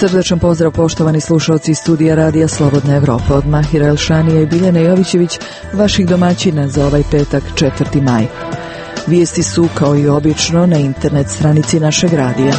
Srdačan pozdrav poštovani slušalci studija Radija Slobodna Evropa od Mahira Elšanija i Biljane Jovićević, vaših domaćina za ovaj petak 4. maj. Vijesti su kao i obično na internet stranici našeg radija.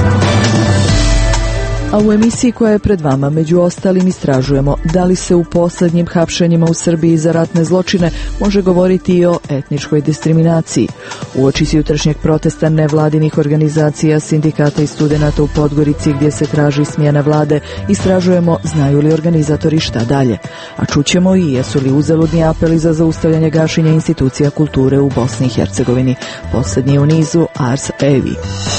A u emisiji koja je pred vama među ostalim istražujemo da li se u posljednjim hapšenjima u Srbiji za ratne zločine može govoriti i o etničkoj diskriminaciji. Uoči jutrašnjeg protesta nevladinih organizacija, sindikata i studenata u Podgorici gdje se traži smjena vlade, istražujemo znaju li organizatori šta dalje. A čućemo i jesu li uzaludni apeli za zaustavljanje gašenja institucija kulture u Bosni i Hercegovini. Posljednji u nizu Ars Evi.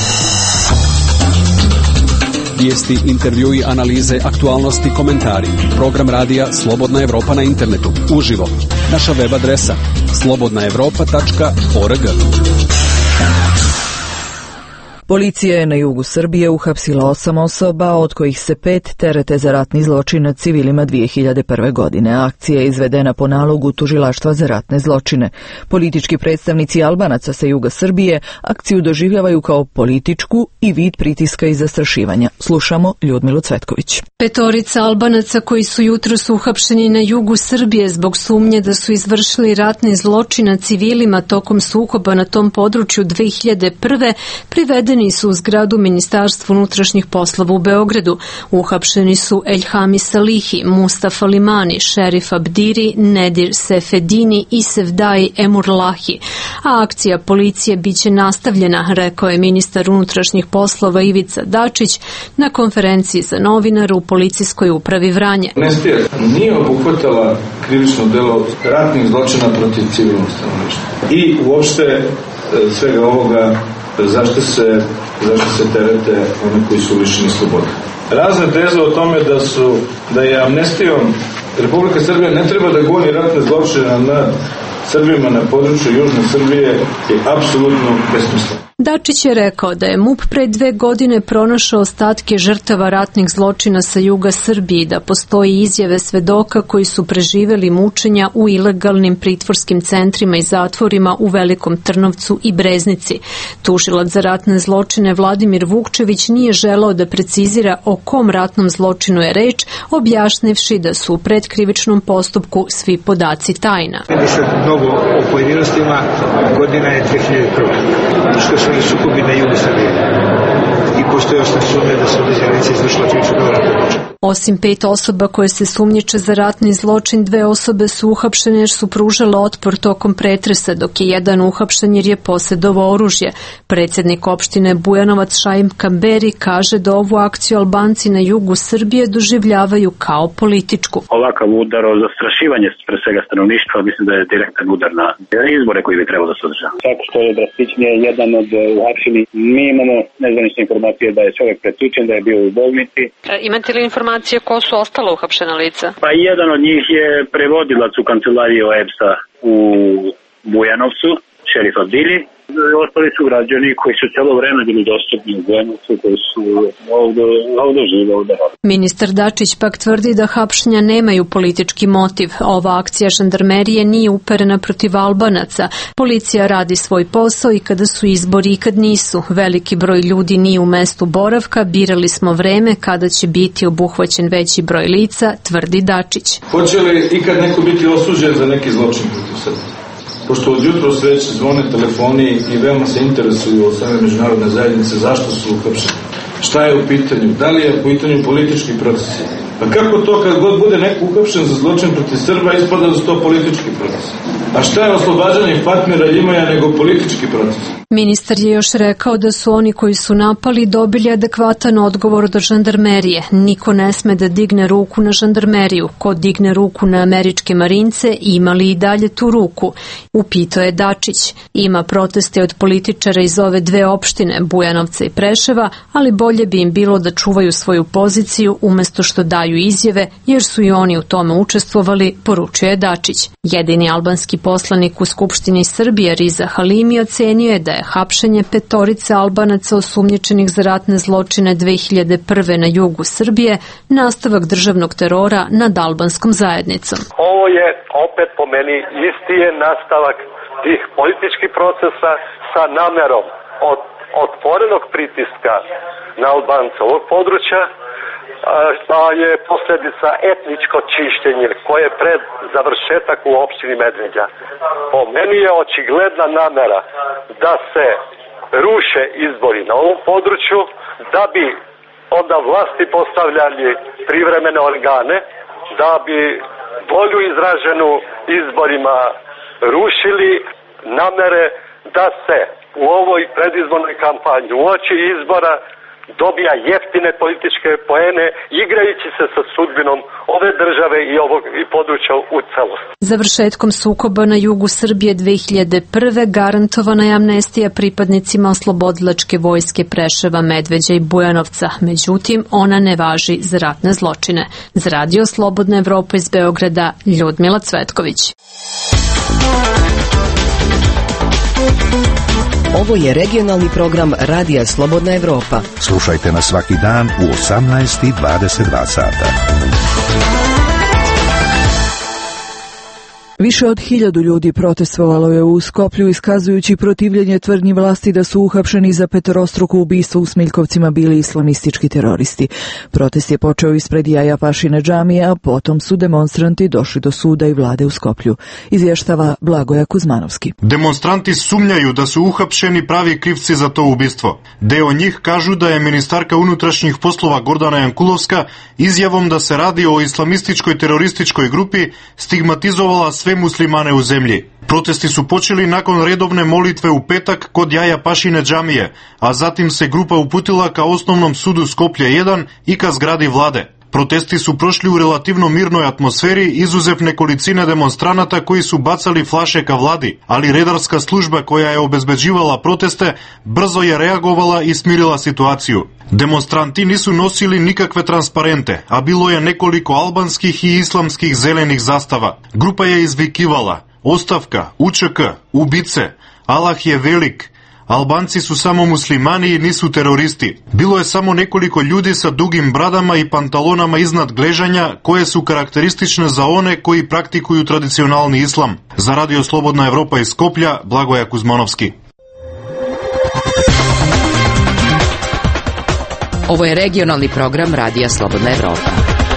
Vijesti, intervjui, analize, aktualnosti, komentari. Program radija Slobodna Evropa na internetu. Uživo. Naša web adresa slobodnaevropa.org. Policija je na jugu Srbije uhapsila 8 osoba, od kojih se 5 terete za ratni zločin nad civilima 2001. godine. Akcija je izvedena po nalogu Tužilaštva za ratne zločine. Politički predstavnici Albanaca sa juga Srbije akciju doživljavaju kao političku i vid pritiska i zastrašivanja. Slušamo Ljudmilu Cvetković. 5 Albanaca koji su jutros uhapšeni na jugu Srbije zbog sumnje da su izvršili ratni zločin nad civilima tokom sukoba na tom području 2001. privedeni su u zgradu Ministarstva unutrašnjih poslova u Beogradu. Uhapšeni su Eljhami Salihi, Mustafa Limani, Šerif Abdiri, Nedir Sefedini i Sevdaj Emurlahi. A akcija policije biće nastavljena, rekao je ministar unutrašnjih poslova Ivica Dačić na konferenciji za novinare u policijskoj upravi Vranje. Amnestija nije obuhvatala krivično delo ratnih zločina protiv civilnog stanovništva. I uopšte svega ovoga zašto se terete one koji su lišeni slobode. Razna teza o tome da je amnestijom Republika Srbija ne treba da goni ratne zločine nad Srbima na području Južne Srbije je apsolutno besmisleno. Dačić je rekao da je MUP pre 2 godine pronašao ostatke žrtava ratnih zločina sa juga Srbije i da postoji izjave svedoka koji su preživeli mučenja u ilegalnim pritvorskim centrima i zatvorima u Velikom Trnovcu i Breznici. Tužilac za ratne zločine Vladimir Vukčević nije želeo da precizira o kom ratnom zločinu je reč, objašnjivši da su u predkrivičnom postupku svi podaci tajna. Radi se mnogo o pojedinostima, godina je 2001. Što su sukobi na jugu Srbije i postoje osnovne sumnje da su određenice izvršila krivično delo ratnog zločina. Osim 5 osoba koje se sumnjiče za ratni zločin, 2 osobe su uhapšene jer su pružale otpor tokom pretresa, dok je jedan uhapšen jer je posjedovao oružje. Predsjednik opštine Bujanovac Šaim Kamberi kaže da ovu akciju Albanci na jugu Srbije doživljavaju kao političku. Ovakav udar o zastrašivanje pre svega stanovništva, mislim da je direktan udar na izbore koji bi trebalo da se održava. Svako što je drastičnije, jedan od uhapšenih, mi imamo nezvanične informacije da je čovjek pretučen, da je bio u bolnici. Imate li informacije ko su ostala uhapšena lica? Pa jedan od njih je prevodilac u kancelariji OEBS-a u Bujanovcu, Šerif Abdili. Ostali su građani koji su cijelo vreme bili dostupni u Bujanovcu, koji su ovdje žive ovdje. Ministar Dačić pak tvrdi da hapšenja nemaju politički motiv. Ova akcija žandarmerije nije uperena protiv Albanaca. Policija radi svoj posao i kada su izbori i kad nisu. Veliki broj ljudi nije u mestu boravka, birali smo vreme kada će biti obuhvaćen veći broj lica, tvrdi Dačić. Hoće li ikad neko biti osuđen za neki zločin protiv Srbije? Pošto od jutros već zvone telefoni i veoma se interesuju od same međunarodne zajednice zašto su uhapšeni. Šta je u pitanju? Da li je u pitanju politički proces? Pa kako to kad god bude neko uhapšen za zločin protiv Srba ispada da su to politički proces? A šta je oslobađanje Fatmira Ljimaja nego politički proces? Ministar je još rekao da su oni koji su napali dobili adekvatan odgovor od žandarmerije. Niko ne sme da digne ruku na žandarmeriju. Ko digne ruku na američke marince, ima li i dalje tu ruku? Upitao je Dačić. Ima proteste od političara iz ove 2 opštine, Bujanovca i Preševa, ali bolje bi im bilo da čuvaju svoju poziciju umesto što daju izjave, jer su i oni u tome učestvovali, poručuje Dačić. Jedini albanski poslanik u Skupštini Srbije, Riza Halimi, ocenio je da je hapšenje 5 Albanaca osumnjičenih za ratne zločine 2001. na jugu Srbije nastavak državnog terora nad albanskom zajednicom. Ovo je opet po meni isti je nastavak tih političkih procesa sa namerom od otvorenog pritiska na Albance ovog područja je posljedica etničko čišćenje koje je pred završetak u opštini Medveđa. Po meni je očigledna namera da se ruše izbori na ovom području, da bi onda vlasti postavljali privremene organe, da bi volju izraženu izborima rušili, namere da se u ovoj predizbornoj kampanji uoči izbora dobija jeftine političke poene, igrajući se sa sudbinom ove države i područja u celosti. Završetkom sukoba na jugu Srbije 2001. garantovana je amnestija pripadnicima oslobodilačke vojske Preševa, Medveđa i Bujanovca. Međutim, ona ne važi za ratne zločine. Za Radio Slobodna Evropa iz Beograda, Ljudmila Cvetković. Ovo je regionalni program Radija Slobodna Evropa. Slušajte nas svaki dan u 18:22 sata. Više od 1000 ljudi protestovalo je u Skoplju iskazujući protivljenje tvrdnji vlasti da su uhapšeni za petorostruko ubistvo u Smiljkovcima bili islamistički teroristi. Protest je počeo ispred Jaja Pašine džamije, a potom su demonstranti došli do suda i vlade u Skoplju. Izvještava Blagoja Kuzmanovski. Demonstranti sumnjaju da su uhapšeni pravi krivci za to ubistvo. Deo njih kažu da je ministarka unutrašnjih poslova Gordana Jankulovska izjavom da se radi o islamističkoj terorističkoj grupi stigmatizovala sve muslimane u zemlji. Protesti su počeli nakon redovne molitve u petak kod Jaja Pašine džamije, a zatim se grupa uputila ka osnovnom sudu Skoplje 1 i ka zgradi vlade. Protesti su prošli u relativno mirnoj atmosferi, izuzev nekolicine demonstranata koji su bacali flaše ka vladi, ali redarska služba koja je obezbeđivala proteste brzo je reagovala i smirila situaciju. Demonstranti nisu nosili nikakve transparente, a bilo je nekoliko albanskih i islamskih zelenih zastava. Grupa je izvikivala: ostavka, UČK, ubice, Allah je velik, Albanci su samo muslimani i nisu teroristi. Bilo je samo nekoliko ljudi sa dugim bradama i pantalonama iznad gležanja koje su karakteristične za one koji praktikuju tradicionalni islam. Za Radio Slobodna Evropa iz Skoplja, Blagoja Kuzmanovski. Ovo je regionalni program Radija Slobodna Evropa.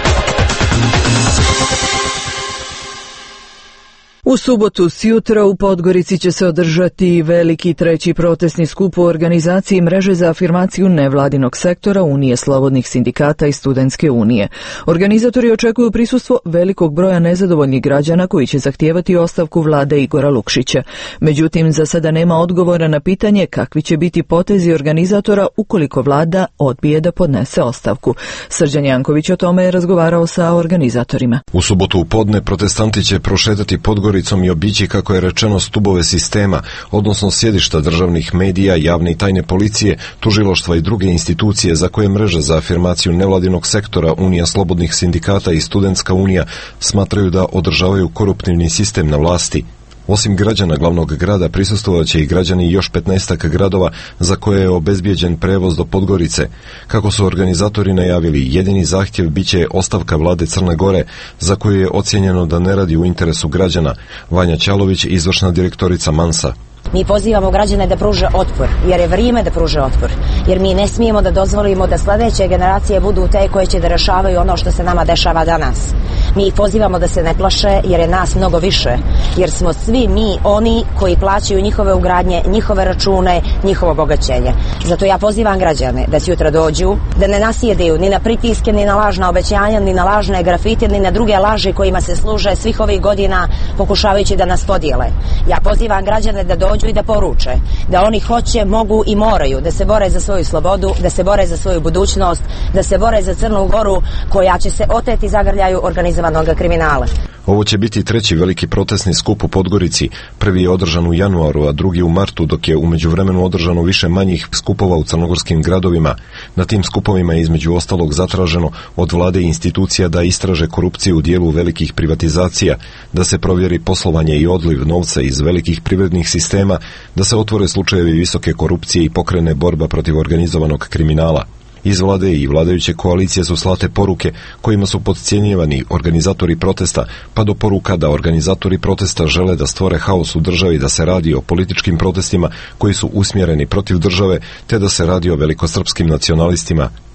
U subotu sjutra u Podgorici će se održati veliki treći protestni skup u organizaciji Mreže za afirmaciju nevladinog sektora Unije slobodnih sindikata i Studentske unije. Organizatori očekuju prisustvo velikog broja nezadovoljnih građana koji će zahtijevati ostavku vlade Igora Lukšića. Međutim, za sada nema odgovora na pitanje kakvi će biti potezi organizatora ukoliko vlada odbije da podnese ostavku. Srđan Janković o tome je razgovarao sa organizatorima. U subotu u podne protestanti će prošetati Podgoricom i obići, kako je rečeno, stubove sistema, odnosno sjedišta državnih medija, javne i tajne policije, tužilaštva i druge institucije za koje Mreža za afirmaciju nevladinog sektora Unija slobodnih sindikata i Studentska unija smatraju da održavaju koruptivni sistem na vlasti. Osim građana glavnog grada prisustvovaće i građani još 15 gradova za koje je obezbijeđen prevoz do Podgorice. Kako su organizatori najavili, jedini zahtjev biće ostavka vlade Crne Gore, za koju je ocijenjeno da ne radi u interesu građana. Vanja Ćalović, izvršna direktorica Mansa. Mi pozivamo građane da pruže otpor, jer je vrijeme da pruže otpor. Jer mi ne smijemo da dozvolimo da sljedeće generacije budu te koje će da rešavaju ono što se nama dešava danas. Mi ih pozivamo da se ne plaše, jer je nas mnogo više. Jer smo svi mi oni koji plaćaju njihove ugradnje, njihove račune, njihovo bogaćenje. Zato ja pozivam građane da sutra dođu, da ne nasjedaju ni na pritiske, ni na lažna obećanja, ni na lažne grafite, ni na druge laži kojima se služe svih ovih godina pokušavajući da nas podijele. Ja pozivam građane da dođu i da poruče da oni hoće, mogu i moraju da se bore za svoju slobodu, da se bore za svoju budućnost, da se bore za Crnu Goru koja će se oteti zagrljaju organizovanog kriminala. Ovo će biti treći veliki protestni skup u Podgorici. Prvi je održan u januaru, a drugi u martu, dok je u međuvremenu održano više manjih skupova u crnogorskim gradovima. Na tim skupovima je između ostalog zatraženo od vlade i institucija da istraže korupciju u dijelu velikih privatizacija, da se provjeri poslovanje i odliv novca iz velikih privrednih sistema, da se otvore slučajevi visoke korupcije i pokrene borba protiv organizovanog kriminala. Iz vlade i vladajuće koalicije su slate poruke kojima su podcjenjivani organizatori protesta, pa do poruka da organizatori protesta žele da stvore haos u državi, da se radi o političkim protestima koji su usmjereni protiv države, te da se radi o velikosrpskim nacionalistima.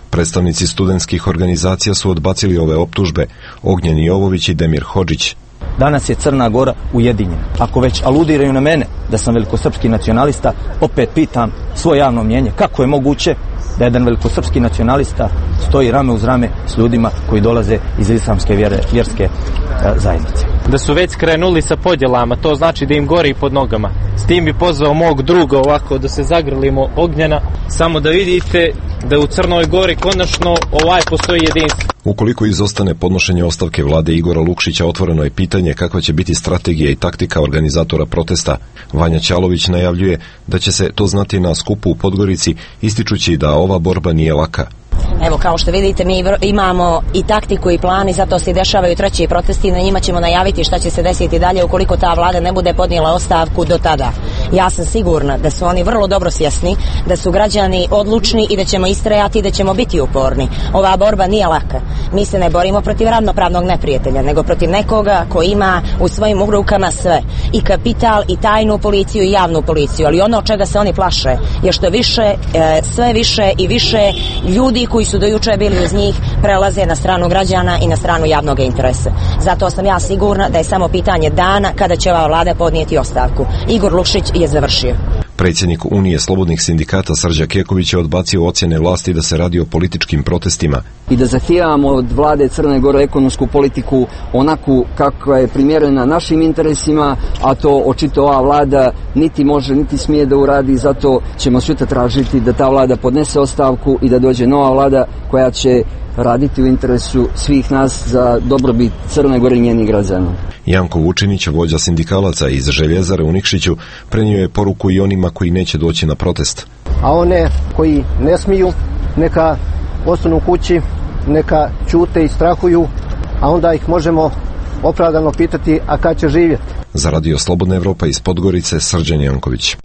Predstavnici studentskih organizacija su odbacili ove optužbe, Ognjen Jovović i Demir Hodžić. Danas je Crna Gora ujedinjena. Ako već aludiraju na mene da sam velikosrpski nacionalista, opet pitam svoje javno mnjenje kako je moguće da jedan velikosrpski nacionalista stoji rame uz rame s ljudima koji dolaze iz islamske vjerske zajednice. Da su već krenuli sa podjelama, to znači da im gori pod nogama. S tim bi pozvao mog druga ovako da se zagrlimo Ognjena, samo da vidite da u Crnoj Gori konačno postoji jedinstvo. Ukoliko izostane podnošenje ostavke vlade Igora Lukšića, otvoreno je pitanje kakva će biti strategija i taktika organizatora protesta. Vanja Ćalović najavljuje da će se to znati na skupu u Podgorici, ističući da ova borba nije laka. Evo, kao što vidite, mi imamo i taktiku i plan i zato se dešavaju treći protesti, na njima ćemo najaviti šta će se desiti dalje ukoliko ta vlada ne bude podnijela ostavku do tada. Ja sam sigurna da su oni vrlo dobro svjesni, da su građani odlučni i da ćemo istrajati i da ćemo biti uporni. Ova borba nije laka. Mi se ne borimo protiv ravnopravnog neprijatelja, nego protiv nekoga ko ima u svojim rukama sve. I kapital, i tajnu policiju, i javnu policiju. Ali ono čega se oni plaše je što više, sve više i više ljudi koji su do juče bili uz njih prelaze na stranu građana i na stranu javnog interesa. Zato sam ja sigurna da je samo pitanje dana kada će ova vlada podnijeti ostavku. Igor Lukšić je završio. Predsjednik Unije slobodnih sindikata Srđa Keković je odbacio ocjene vlasti da se radi o političkim protestima. I da zahtijevamo od vlade Crne Gore ekonomsku politiku onakvu kakva je primjerena našim interesima, a to očito ova vlada niti može, niti smije da uradi, zato ćemo sutra tražiti da ta vlada podnese ostavku i da dođe nova vlada koja će raditi u interesu svih nas za dobrobit Crne Gore i njenih građana. Janko Vučinić, vođa sindikalaca iz Željezare u Nikšiću, prenio je poruku i onima koji neće doći na protest. A one koji ne smiju, neka ostanu kući, neka ćute i strahuju, a onda ih možemo opravdano pitati, a kad će živjeti. Za Radio Slobodna Evropa iz Podgorice, Srđan Janković.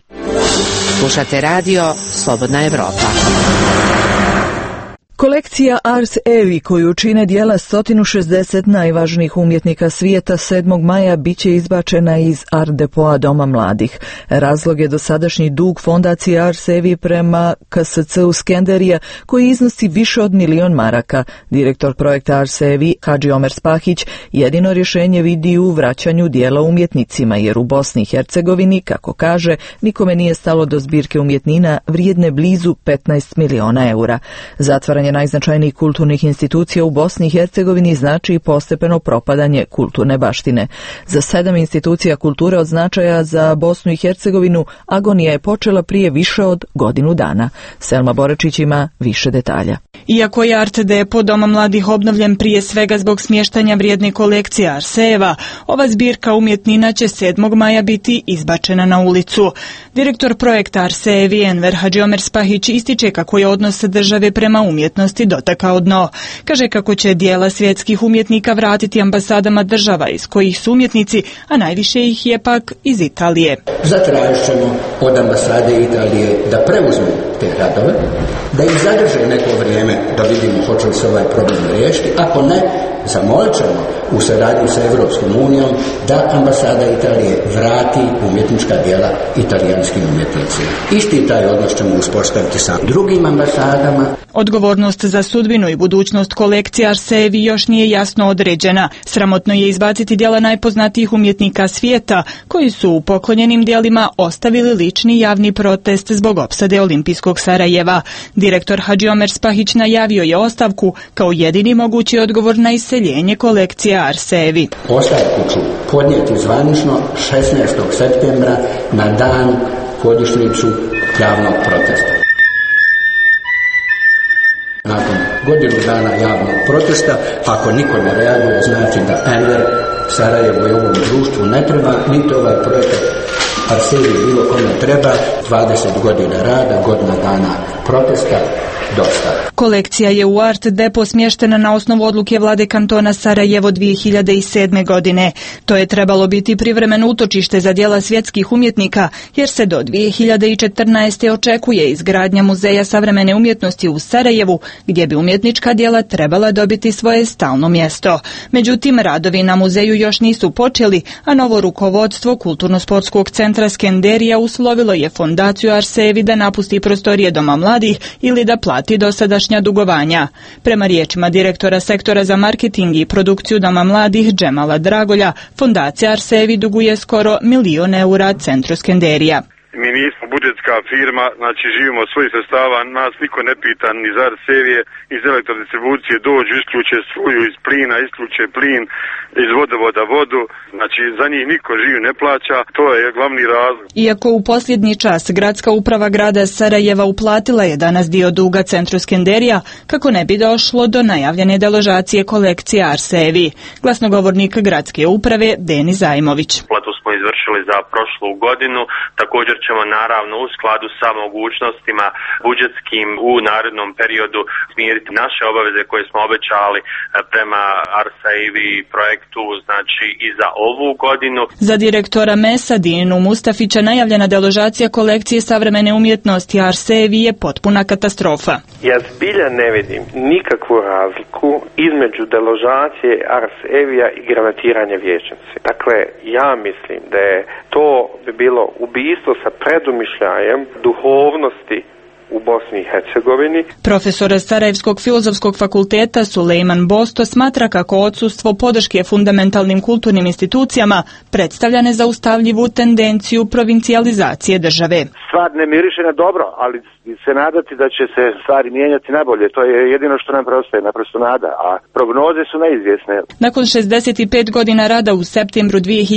Slušate Radio Slobodna Evropa. Kolekcija Ars Evi, koju čine dijela 160 najvažnijih umjetnika svijeta, 7. maja biće izbačena iz Art Depoa Doma mladih. Razlog je dosadašnji dug fondacije Ars Evi prema KSC-u Skenderija, koji iznosi više od 1.000.000 maraka. Direktor projekta Ars Evi, Hadži Omer Spahić, jedino rješenje vidi u vraćanju dijela umjetnicima, jer u Bosni i Hercegovini, kako kaže, nikome nije stalo do zbirke umjetnina vrijedne blizu 15 miliona eura. Zatvaranje najznačajnijih kulturnih institucija u Bosni i Hercegovini znači postepeno propadanje kulturne baštine. Za 7 institucija kulture od značaja za Bosnu i Hercegovinu agonija je počela prije više od godinu dana. Selma Borečić ima više detalja. Iako je Art Depo Doma mladih obnovljen prije svega zbog smještanja vrijedne kolekcije Arseva, ova zbirka umjetnina će 7. maja biti izbačena na ulicu. Direktor projekta Arsevi Enver Hadži Omer Spahić ističe kako je odnos države prema umjetnosti dotakao dno. Kaže kako će dijela svjetskih umjetnika vratiti ambasadama država iz kojih su umjetnici, a najviše ih je pak iz Italije. Zatražit ćemo od ambasade Italije da preuzmu te radove, da ih zadrže neko vrijeme da vidimo hoće li se ovaj problem riješiti. Ako ne, zamolit ćemo u saradnji sa Evropskom unijom da ambasada Italije vrati umjetnička djela italijanskim umjetnicima. Isti taj odnos ćemo uspostaviti sa drugim ambasadama. Odgovornost za sudbinu i budućnost kolekcije Arsevi još nije jasno određena. Sramotno je izbaciti djela najpoznatijih umjetnika svijeta, koji su u poklonjenim djelima ostavili lični javni protest zbog opsade Olimpijskog Sarajeva. Direktor Hadži Omer Spahić najavio je ostavku kao jedini mogući odgovor na iseljenje kolekcije Arsevi. Ostavku ću podnijeti zvanično 16. septembra na dan godišnjicu javnog protesta. Nakon godinu dana javnog protesta, ako niko ne reaguje, znači da Enver Sarajevo i ovom društvu ne treba, niti ovaj projekat Arsevi bilo kome treba. 20 godina rada, godina dana protesta, dosta. Kolekcija je u Art Depo smještena na osnovu odluke vlade kantona Sarajevo 2007. godine. To je trebalo biti privremeno utočište za djela svjetskih umjetnika, jer se do 2014. očekuje izgradnja muzeja savremene umjetnosti u Sarajevu, gdje bi umjetnička djela trebala dobiti svoje stalno mjesto. Međutim, radovi na muzeju još nisu počeli, a novo rukovodstvo Kulturno-sportskog centra Skenderija uslovilo je fondaciju Arsevi da napusti prostorije Doma mladih ili da plati plati dosadašnja dugovanja. Prema riječima direktora sektora za marketing i produkciju Doma mladih Džemala Dragolja, fondacija Arsevi duguje skoro €1.000.000 centru Skenderija. Mi nismo budžetska firma, znači živimo od svojih sredstava, nas niko ne pita ni za Arsevije, iz elektrodistribucije dođu, isključe struju iz plina, isključe plin, iz vodovoda vodu, znači za njih niko živ ne plaća, to je glavni razlog. Iako u posljednji čas gradska uprava grada Sarajeva uplatila je danas dio duga centru Skenderija kako ne bi došlo do najavljene deložacije kolekcije Arsevi. Glasnogovornik gradske uprave Denis Zajmović. Platu smo izvršili za prošlu godinu, također ćemo naravno u skladu sa mogućnostima budžetskim u narednom periodu smiriti naše obaveze koje smo obećali prema Arsevi projektu, znači i za ovu godinu. Za direktora MES-a Dinu Mustafića najavljena deložacija kolekcije savremene umjetnosti Arsevi je potpuna katastrofa. Ja zbilja ne vidim nikakvu razliku između deložacije Arsevija i granatiranja vijećnice. Dakle, ja mislim da je to bi bilo ubijstvo sa predumišljajem duhovnosti u Bosni i Hercegovini. Profesor Sarajevskog filozofskog fakulteta Sulejman Bosto smatra kako odsustvo podrške fundamentalnim kulturnim institucijama predstavlja nezaustavljivu tendenciju provincijalizacije države. Stvar ne miriše na dobro, ali se nadati da će se stvari mijenjati na bolje. To je jedino što nam preostaje, naprosto nada, a prognoze su neizvjesne. Nakon 65 godina rada u septembru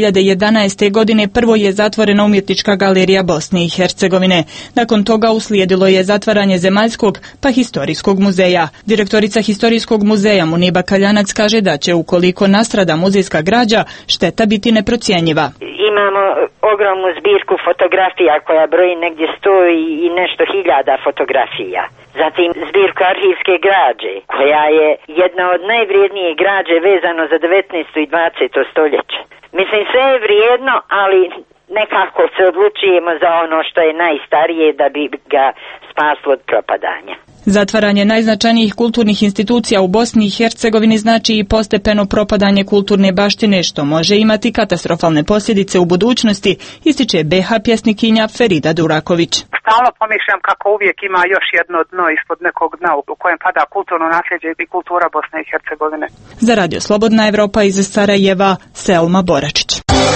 2011. godine prvo je zatvorena umjetnička galerija Bosne i Hercegovine. Nakon toga uslijedilo je zatvaranje Zemaljskog pa Historijskog muzeja. Direktorica Historijskog muzeja Muniba Kaljanac kaže da će, ukoliko nastrada muzejska građa, šteta biti neprocjenjiva. Imamo ogromnu zbirku fotografija koja broji negdje 100 i nešto hiljada fotografija. Zatim zbirku arhivske građe koja je jedna od najvrijednije građe vezano za 19. i 20. stoljeće. Mislim, sve je vrijedno, ali nekako se odlučujemo za ono što je najstarije da bi ga spaslo od propadanja. Zatvaranje najznačajnijih kulturnih institucija u Bosni i Hercegovini znači i postepeno propadanje kulturne baštine, što može imati katastrofalne posljedice u budućnosti, ističe BH pjesnikinja Ferida Duraković. Stalno pomišljam kako uvijek ima još jedno dno ispod nekog dna u kojem pada kulturno nasljeđe i kultura Bosne i Hercegovine. Za Radio Slobodna Evropa iz Sarajeva, Selma Boračić.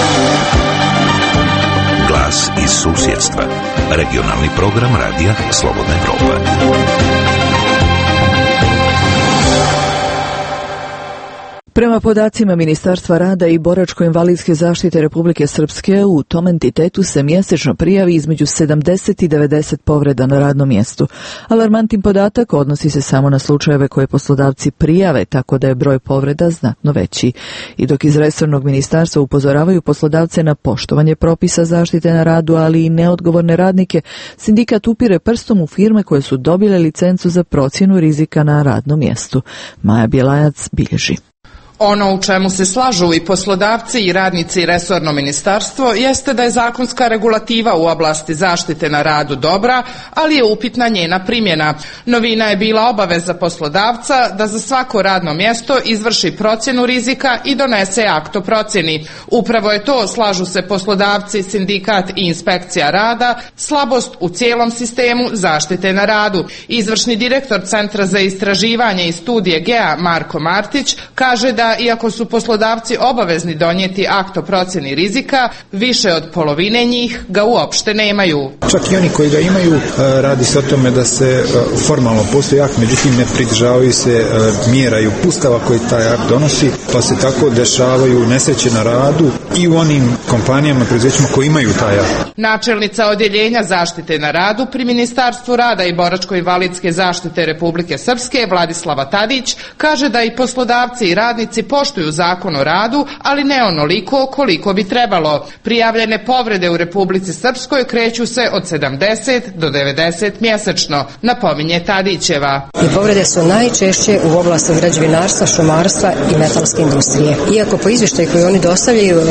Glas iz susjedstva. Regionalni program Radija Slobodna Evropa. Prema podacima Ministarstva rada i boračko-invalidske zaštite Republike Srpske, u tom entitetu se mjesečno prijavi između 70 i 90 povreda na radnom mjestu. Alarmantan podatak odnosi se samo na slučajeve koje poslodavci prijave, tako da je broj povreda znatno veći. I dok iz resornog ministarstva upozoravaju poslodavce na poštovanje propisa zaštite na radu, ali i neodgovorne radnike, sindikat upire prstom u firme koje su dobile licencu za procjenu rizika na radnom mjestu. Maja Bjelajac bilježi. Ono u čemu se slažu i poslodavci i radnici i resorno ministarstvo jeste da je zakonska regulativa u oblasti zaštite na radu dobra, ali je upitna njena primjena. Novina je bila obaveza poslodavca da za svako radno mjesto izvrši procjenu rizika i donese akt o procjeni. Upravo je to, slažu se poslodavci, sindikat i inspekcija rada, slabost u cijelom sistemu zaštite na radu. Izvršni direktor Centra za istraživanje i studije GEA Marko Martić kaže da iako su poslodavci obavezni donijeti akt o procjeni rizika, više od polovine njih ga uopšte nemaju. Čak i oni koji ga imaju, radi se o tome da se formalno postoji akt, međutim ne pridržavaju se mjera i uputstava koji taj akt donosi, pa se tako dešavaju nesreće na radu i u onim kompanijama, preduzećima koji imaju taj akt. Načelnica odjeljenja zaštite na radu pri Ministarstvu rada i boračko-invalidske zaštite Republike Srpske, Vladislava Tadić, kaže da i poslodavci i radnici poštuju zakon o radu, ali ne onoliko koliko bi trebalo. Prijavljene povrede u Republici Srpskoj kreću se od 70 do 90 mjesečno, napominje Tadićeva. I povrede su najčešće u oblasti građevinarstva, šumarstva i metalske industrije. Iako po izvještaju koji oni dostavljaju,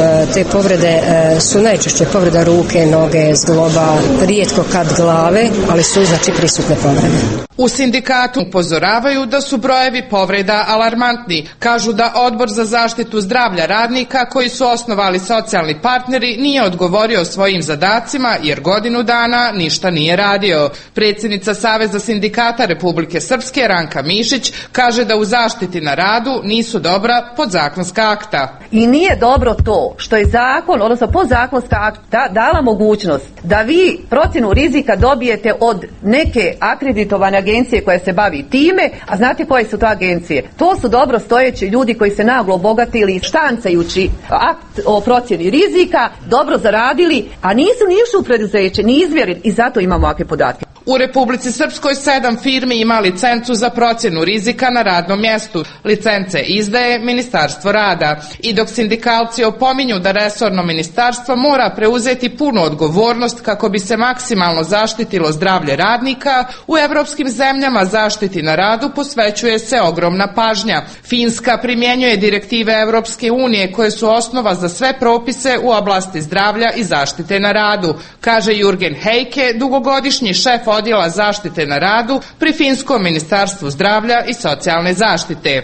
te povrede su najčešće povreda ruke, noge, zgloba, rijetko kad glave, ali su znači prisutne povrede. U sindikatu upozoravaju da su brojevi povreda alarmantni. Kažu da Odbor za zaštitu zdravlja radnika koji su osnovali socijalni partneri nije odgovorio svojim zadacima jer godinu dana ništa nije radio. Predsjednica Saveza sindikata Republike Srpske Ranka Mišić kaže da u zaštiti na radu nisu dobra podzakonska akta. I nije dobro to što je zakon, odnosno podzakonska akta dala mogućnost da vi procjenu rizika dobijete od neke akreditovane agencije koja se bavi time, a znate koje su to agencije? To su dobro stojeći ljudi koji se naglo obogatili štancajući akt o procjeni rizika, dobro zaradili, a nisu ni išli u preduzeće, ni izvjerili i zato imamo ovakve podatke. U Republici Srpskoj 7 firmi ima licencu za procjenu rizika na radnom mjestu. Licence izdaje Ministarstvo rada. I dok sindikalci opominju da resorno ministarstvo mora preuzeti punu odgovornost kako bi se maksimalno zaštitilo zdravlje radnika, u evropskim zemljama zaštiti na radu posvećuje se ogromna pažnja. Finska primjenjuje direktive Evropske unije koje su osnova za sve propise u oblasti zdravlja i zaštite na radu, kaže Jürgen Heike, dugogodišnji šef odjela zaštite na radu pri Finskom ministarstvu zdravlja i socijalne zaštite.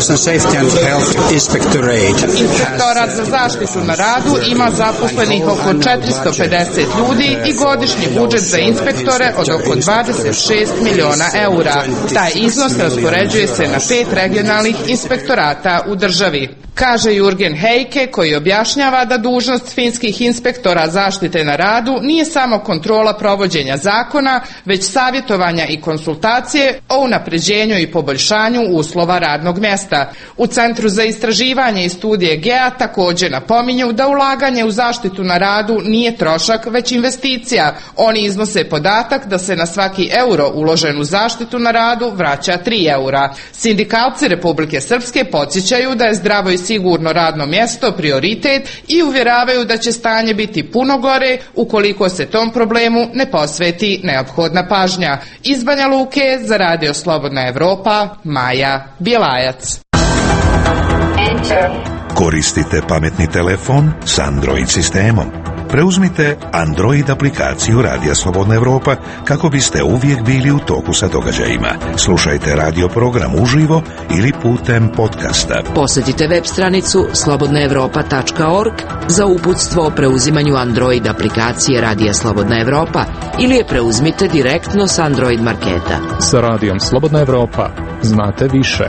Inspektorat za zaštitu na radu ima zaposlenih oko 450 ljudi i godišnji budžet za inspektore od oko 26 miliona eura. Taj iznos raspoređuje se na 5 regionalnih inspektorata u državi. Kaže Jürgen Heike, koji objašnjava da dužnost finskih inspektora zaštite na radu nije samo kontrola provođenja zakona, već savjetovanja i konsultacije o unapređenju i poboljšanju uslova radnog mjesta. U Centru za istraživanje i studije GEA također napominju da ulaganje u zaštitu na radu nije trošak, već investicija. Oni iznose podatak da se na svaki euro uložen u zaštitu na radu vraća 3 eura. Sindikalci Republike Srpske podsjećaju da je zdravo i sigurno radno mjesto prioritet i uvjeravaju da će stanje biti puno gore ukoliko se tom problemu ne posveti neophodna pažnja. Iz Banja Luke za Radio Slobodna Evropa, Maja Bjelajac. Koristite pametni telefon s Android sistemom. Preuzmite Android aplikaciju Radija Slobodna Evropa kako biste uvijek bili u toku sa događajima. Slušajte radio program uživo ili putem podcasta. Posjetite web stranicu slobodnaevropa.org za uputstvo o preuzimanju Android aplikacije Radija Slobodna Evropa ili je preuzmite direktno s Android marketa. Sa Radijom Slobodna Evropa znate više.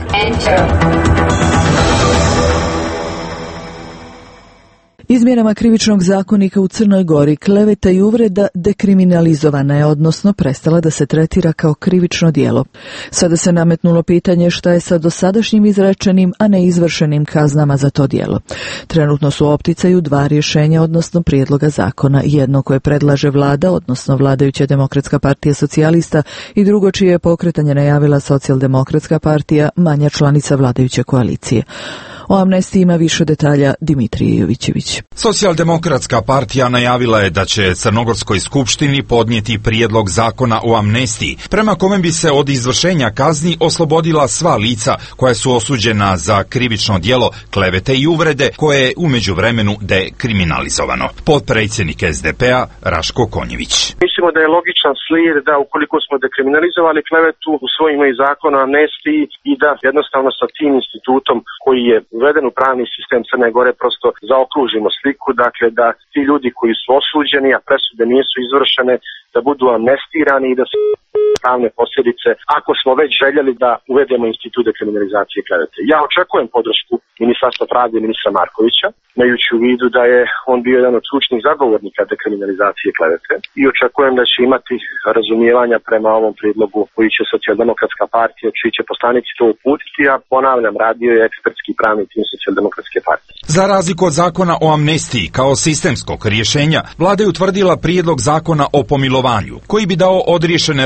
Izmjenama krivičnog zakonika u Crnoj Gori kleveta i uvreda dekriminalizovana je, odnosno prestala da se tretira kao krivično djelo. Sada se nametnulo pitanje šta je sa dosadašnjim izrečenim, a ne izvršenim kaznama za to djelo. Trenutno su u opticaju 2 rješenja, odnosno prijedloga zakona. Jedno koje predlaže vlada, odnosno vladajuća Demokratska partija socijalista, i drugo čije je pokretanje najavila Socijaldemokratska partija, manja članica vladajuće koalicije. O amnestiji ima više detalja Dimitrije Jovićević. Socijaldemokratska partija najavila je da će Crnogorskoj skupštini podnijeti prijedlog zakona o amnestiji, prema kome bi se od izvršenja kazni oslobodila sva lica koja su osuđena za krivično djelo klevete i uvrede, koje je u međuvremenu dekriminalizovano. Potpredsjednik SDP-a Raško Konjević. Mislimo da je logičan slijed da ukoliko smo dekriminalizovali klevetu, usvojimo i zakon o amnestiji i da jednostavno sa tim institutom koji je uveden u pravni sistem Crne Gore prosto zaokružimo sliku, dakle da ti ljudi koji su osuđeni, a presude nisu izvršene, da budu amnestirani i da se pravne posljedice, ako smo već željeli da uvedemo institut dekriminalizacije klevete. Ja očekujem podršku Ministarstva pravde i ministra Markovića, imajući u vidu da je on bio jedan od ključnih zagovornika dekriminalizacije klevete i očekujem da će imati razumijevanja prema ovom prijedlogu koji će Socijaldemokratska partija, čiji će poslanici to uputiti, a ponavljam, radio je ekspertski pravni tim Socijaldemokratske partije. Za razliku od zakona o amnestiji kao sistemskog rješenja, vlada je utvrdila prijedlog zakona o pomilovanju, koji bi dao odriješene ruke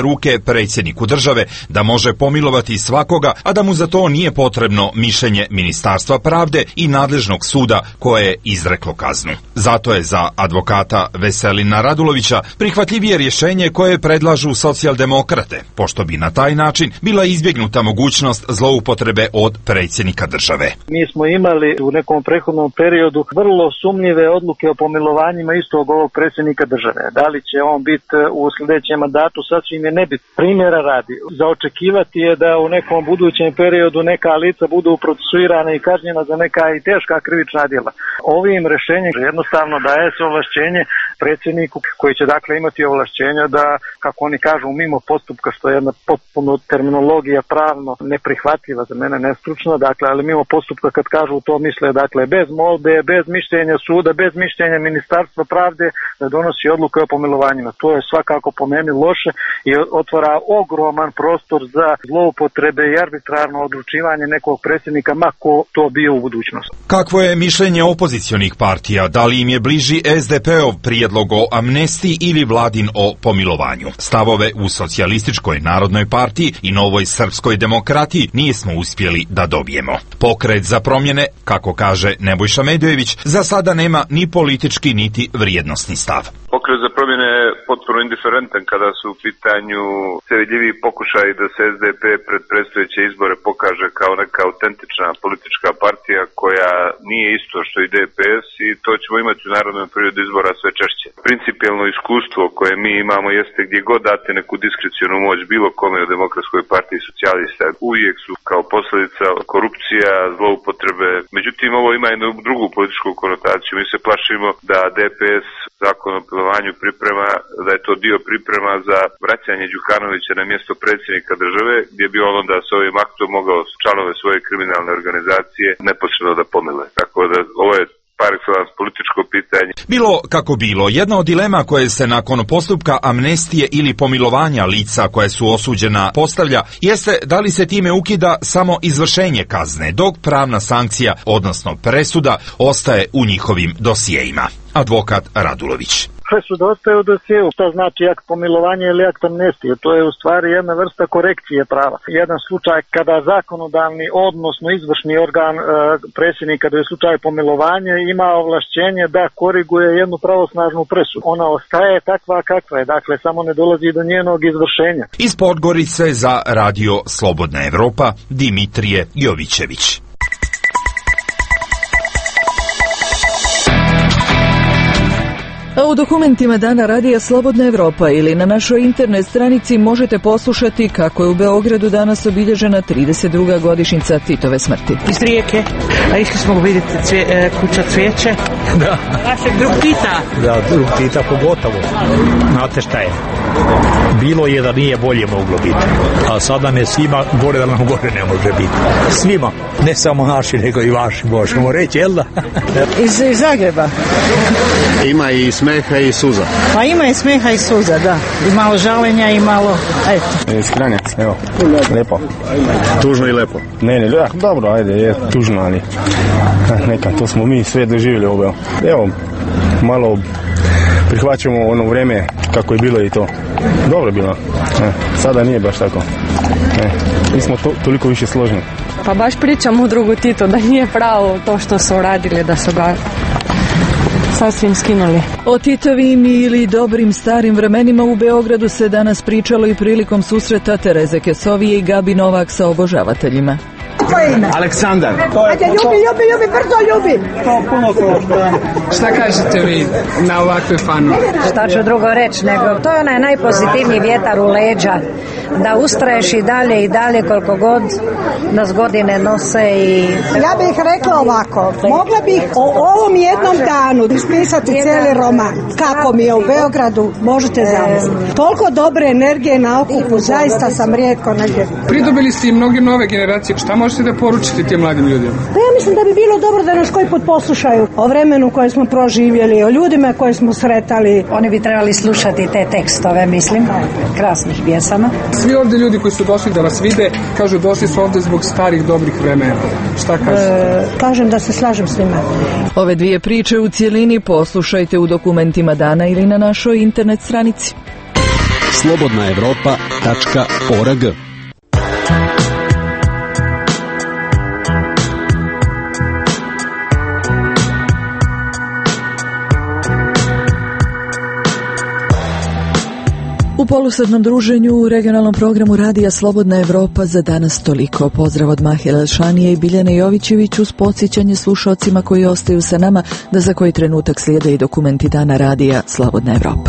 predsjedniku države da može pomilovati svakoga, a da mu za to nije potrebno mišljenje Ministarstva pravde i nadležnog suda koje je izreklo kaznu. Zato je za advokata Veselina Radulovića prihvatljivije rješenje koje predlažu socijaldemokrate, pošto bi na taj način bila izbjegnuta mogućnost zloupotrebe od predsjednika države. Mi smo imali u nekom prethodnom periodu vrlo sumnjive odluke o pomilovanjima istog ovog predsjednika države. Da li će on biti u sljedećem mandatu, sasvim je nebitno. Primjera radi, za očekivati je da u nekom budućem periodu neka lica budu procesuirana i kažnjena za neka i teška krivična djela. Ovim rješenjem jednostavno daje se ovlašćenje predsjedniku koji će dakle imati ovlašćenja da, kako oni kažu, mimo postupka, što je jedna potpuno terminologija pravno neprihvatljiva, za mene nestručna, dakle, ali mimo postupka kad kažu to misle, dakle, bez molbe, bez mišljenja suda, bez mišljenja Ministarstva pravde da donosi odluke o pomilovanjima. To je svakako po meni loše i otvara ogroman prostor za zloupotrebe i arbitrarno odlučivanje nekog predsjednika, ma ko to bio u budućnosti. Kakvo je mišljenje opozicionih partija? Da li im je bliži SDP-ov prijedlog o amnestiji ili Vladin o pomilovanju? Stavove u Socijalističkoj narodnoj partiji i Novoj srpskoj demokratiji nismo uspjeli da dobijemo. Pokret za promjene, kako kaže Nebojša Medvejević, za sada nema ni politički niti vrijednosni stav. Pokret za promjene je potpuno indiferentan kada su u pitanju sve vidljiviji pokušaj da se SDP pred predstojeće izbore pokaže kao neka autentična politička partija koja nije isto što i DPS, i to ćemo imati u narednom periodu izbora sve češće. Principijelno iskustvo koje mi imamo jeste gdje god date neku diskrecionu moć bilo kome u Demokratskoj partiji socijalista, uvijek su kao posljedica korupcija, zloupotrebe. Međutim, ovo ima jednu drugu političku konotaciju. Mi se plašimo da DPS zakon o pomilovanju priprema, da je to dio priprema za vraćanje Đukanovića na mjesto predsjednika države, gdje bi on onda s ovim aktom mogao članove svoje kriminalne organizacije neposredno da pomile. Tako da ovo je par excellence političko pitanje. Bilo kako bilo, jedna od dilema koje se nakon postupka amnestije ili pomilovanja lica koje su osuđena postavlja jeste da li se time ukida samo izvršenje kazne, dok pravna sankcija, odnosno presuda, ostaje u njihovim dosijejima. Advokat Radulović. Presuda ostaje u dosjeu. Šta znači akt pomilovanja ili akt amnestije? To je u stvari jedna vrsta korekcije prava. Jedan slučaj kada zakonodavni, odnosno izvršni organ predsjednika, da je slučaj pomilovanja, ima ovlašćenje da koriguje jednu pravosnažnu presudu. Ona ostaje takva kakva je, dakle samo ne dolazi do njenog izvršenja. Iz Podgorice za Radio Slobodna Evropa, Dimitrije Jovićević. A u dokumentima Dana Radija Slobodna Evropa ili na našoj internet stranici možete poslušati kako je u Beogradu danas obilježena 32. godišnjica Titove smrti. Iz Rijeke, a išli smo vidjeti kuća cvijeće. Da. Vašeg drug Tita. Da, drug Tita pogotovo. Znate šta je? Bilo je da nije bolje moglo biti. A sada nam je svima gore da nam gore ne može biti. Svima. Ne samo naši, nego i vaši, možemo reći, jel da? Iz Zagreba. Ima i smeha i suza. Pa ima i smeha i suza, da. I malo žalenja i malo, eto. Iz Kranjac, evo. Lepo. Tužno i lepo. Ne, dobro, ajde, je tužno, ali neka, to smo mi sve doživjeli ovo. Evo, malo prihvaćamo ono vrijeme kako je bilo i to. Dobro je bilo. Sada nije baš tako. Nismo toliko više složni. Pa baš pričamo u drugu Titu da nije pravo to što su radili, da su ga sasvim skinuli. O Titovim ili dobrim starim vremenima u Beogradu se danas pričalo i prilikom susreta Tereze Kesovije i Gabi Novak sa obožavateljima. Koje ime? Aleksandar. Ajde, ljubi, brzo ljubi. To puno košta. Šta kažete vi na ovakve fanove? Šta ću drugo reći, nego to je onaj najpozitivniji vjetar u leđa. Da ustraješ i dalje koliko god nas godine nose i... Ja bih rekla ovako, mogla bih o ovom jednom danu ispisati cijeli roman. Kako mi je u Beogradu, možete zamisliti. Toliko dobre energije na okupu, zaista sam rijetko negdje. Pridobili ste i mnoge nove generacije. Šta možete da poručite tim mladim ljudima? Pa ja mislim da bi bilo dobro da nas koji put poslušaju o vremenu koje smo proživjeli, o ljudima koje smo sretali. Oni bi trebali slušati te tekstove, mislim, krasnih pjesama. Svi ovdje ljudi koji su došli da vas vide, kažu došli su ovdje zbog starih dobrih vremena. Šta kažete? Kažem da se slažem s njima. Ove dvije priče u cijelini poslušajte u dokumentima dana ili na našoj internet stranici. slobodnaevropa.org. U polusadnom druženju u regionalnom programu Radija Slobodna Evropa za danas toliko. Pozdrav od Mahira Elšanije i Biljane Jovićević uz podsjećanje slušalcima koji ostaju sa nama da za koji trenutak slijede i dokumenti dana Radija Slobodna Evropa.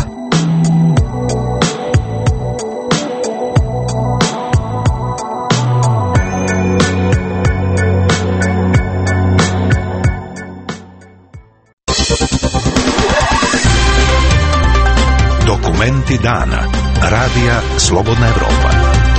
Dokumenti dana. Radija Slobodna Evropa.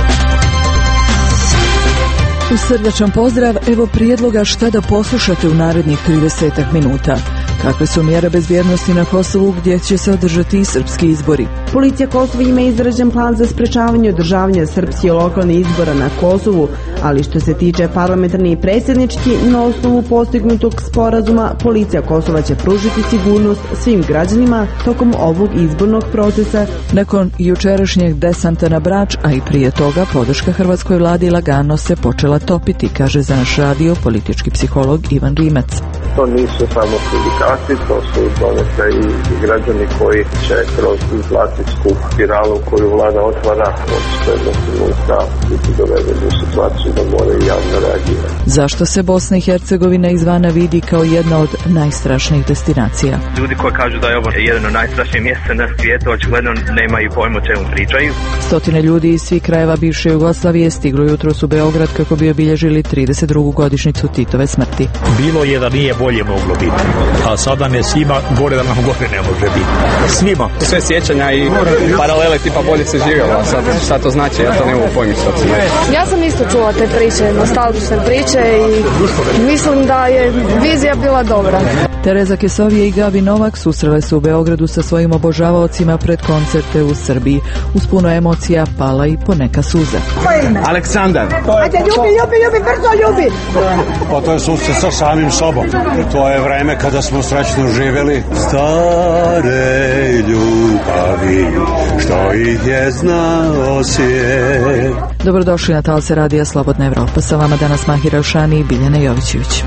Uz srdačan pozdrav, evo prijedloga šta da poslušate u narednih 30 minuta. Kakve su mjere bezbjednosti na Kosovu gdje će se održati i srpski izbori? Policija Kosova ima izrađen plan za sprečavanje održavanja srpskih lokalnih izbora na Kosovu, ali što se tiče parlamentarni i predsjednički, na osnovu postignutog sporazuma, policija Kosova će pružiti sigurnost svim građanima tokom ovog izbornog procesa. Nakon jučerašnjeg desanta na Brač, a i prije toga, podrška hrvatskoj vladi lagano se počela topiti, kaže za naš radio politički psiholog Ivan Rimac. To nisu samo sindikati, to su donekle i građani koji će kroz inflacijsku spiralu koju vlada otvara od jednog trenutka biti dovedeni u situaciju da moraju javno reagirati. Zašto se Bosna i Hercegovina izvana vidi kao jedna od najstrašnijih destinacija? Ljudi koji kažu da je ovo jedno od najstrašnijih mjesta na svijetu, očigledno nemaju pojma o čemu pričaju. Stotine ljudi iz svih krajeva bivše Jugoslavije stiglo jutros u Beograd kako bi obilježili 32. godišnjicu Titove smrti. Bilo je da nije bolje moglo biti, a sada ne svima gore da nam gore ne može biti. Svima. Sve sjećanja i paralele tipa bolje se živjelo, a sad šta to znači, ja to ne mogu pojmiti što se znači. Ja sam isto čula te priče, nostalgične priče i mislim da je vizija bila dobra. Tereza Kesovije i Gabi Novak susrele se u Beogradu sa svojim obožavaocima pred koncerte u Srbiji. Uz puno emocija pala i poneka suza. Aleksandar. Ajde, ljubi, brzo ljubi. Pa to je susret sa samim sobom. To je vreme kada smo srećno živjeli. Stare ljubavi, što ih je znao svijet. Dobrodošli na talce Radija Slobodna Evropa. Sa vama danas Mahira Elšanije i Biljana Jovićević.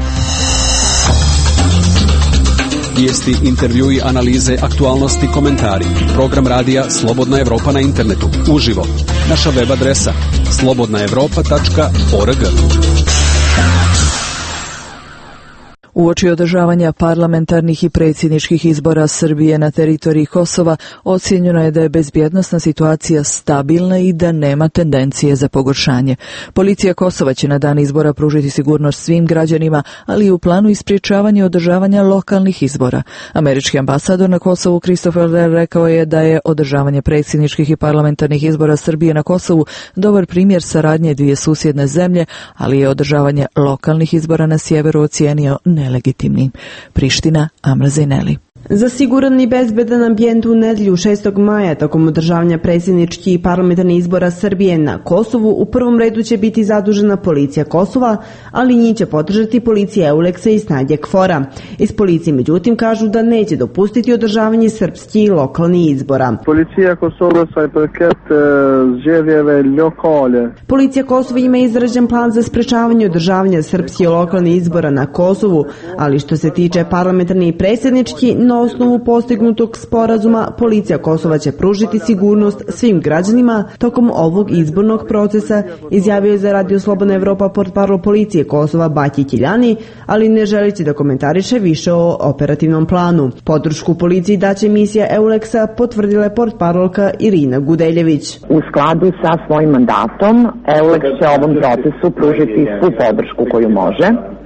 Vijesti, intervjui, analize, aktualnosti, komentari. Program Radija Slobodna Evropa na internetu. Uživo. Naša web adresa slobodnaevropa.org. Uoči održavanja parlamentarnih i predsjedničkih izbora Srbije na teritoriji Kosova ocijenjeno je da je bezbjednosna situacija stabilna i da nema tendencije za pogoršanje. Policija Kosova će na dan izbora pružiti sigurnost svim građanima, ali i u planu isprječavanja održavanja lokalnih izbora. Američki ambasador na Kosovu Christopher Wray rekao je da je održavanje predsjedničkih i parlamentarnih izbora Srbije na Kosovu dobar primjer saradnje dvije susjedne zemlje, ali je održavanje lokalnih izbora na sjeveru ocijenio nelegitimni. Priština, Amra Zaineli. Za siguran i bezbedan ambijent u nedjelju 6. maja tokom održavanja predsjedničkih i parlamentarnih izbora Srbije na Kosovu u prvom redu će biti zadužena policija Kosova, ali njih će podržati policija Euleksa i snage KFOR-a. Iz policije međutim kažu da neće dopustiti održavanje srpskih i lokalnih izbora. Policija Kosova sa paket zgjedhjeve lokale. Policija Kosova ima izrađen plan za sprečavanje održavanja srpskih i lokalnih izbora na Kosovu, ali što se tiče parlamentarnih i predsjedničkih, na osnovu postignutog sporazuma, policija Kosova će pružiti sigurnost svim građanima tokom ovog izbornog procesa, izjavio je za Radio Slobodna Evropa portparol policije Kosova Baki Kiljani, ali ne želeći da komentariše više o operativnom planu. Podršku policiji daće misija Euleksa, potvrdila je portparolka Irina Gudeljević. U skladu sa svojim mandatom, Euleks će ovom procesu pružiti svu podršku koju može,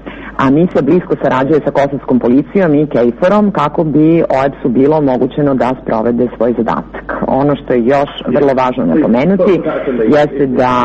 a misija blisko sarađuje sa kosovskom policijom i KFOR-om kako bi OEBS-u bilo omogućeno da sprovede svoj zadatak. Ono što je još vrlo važno napomenuti jeste da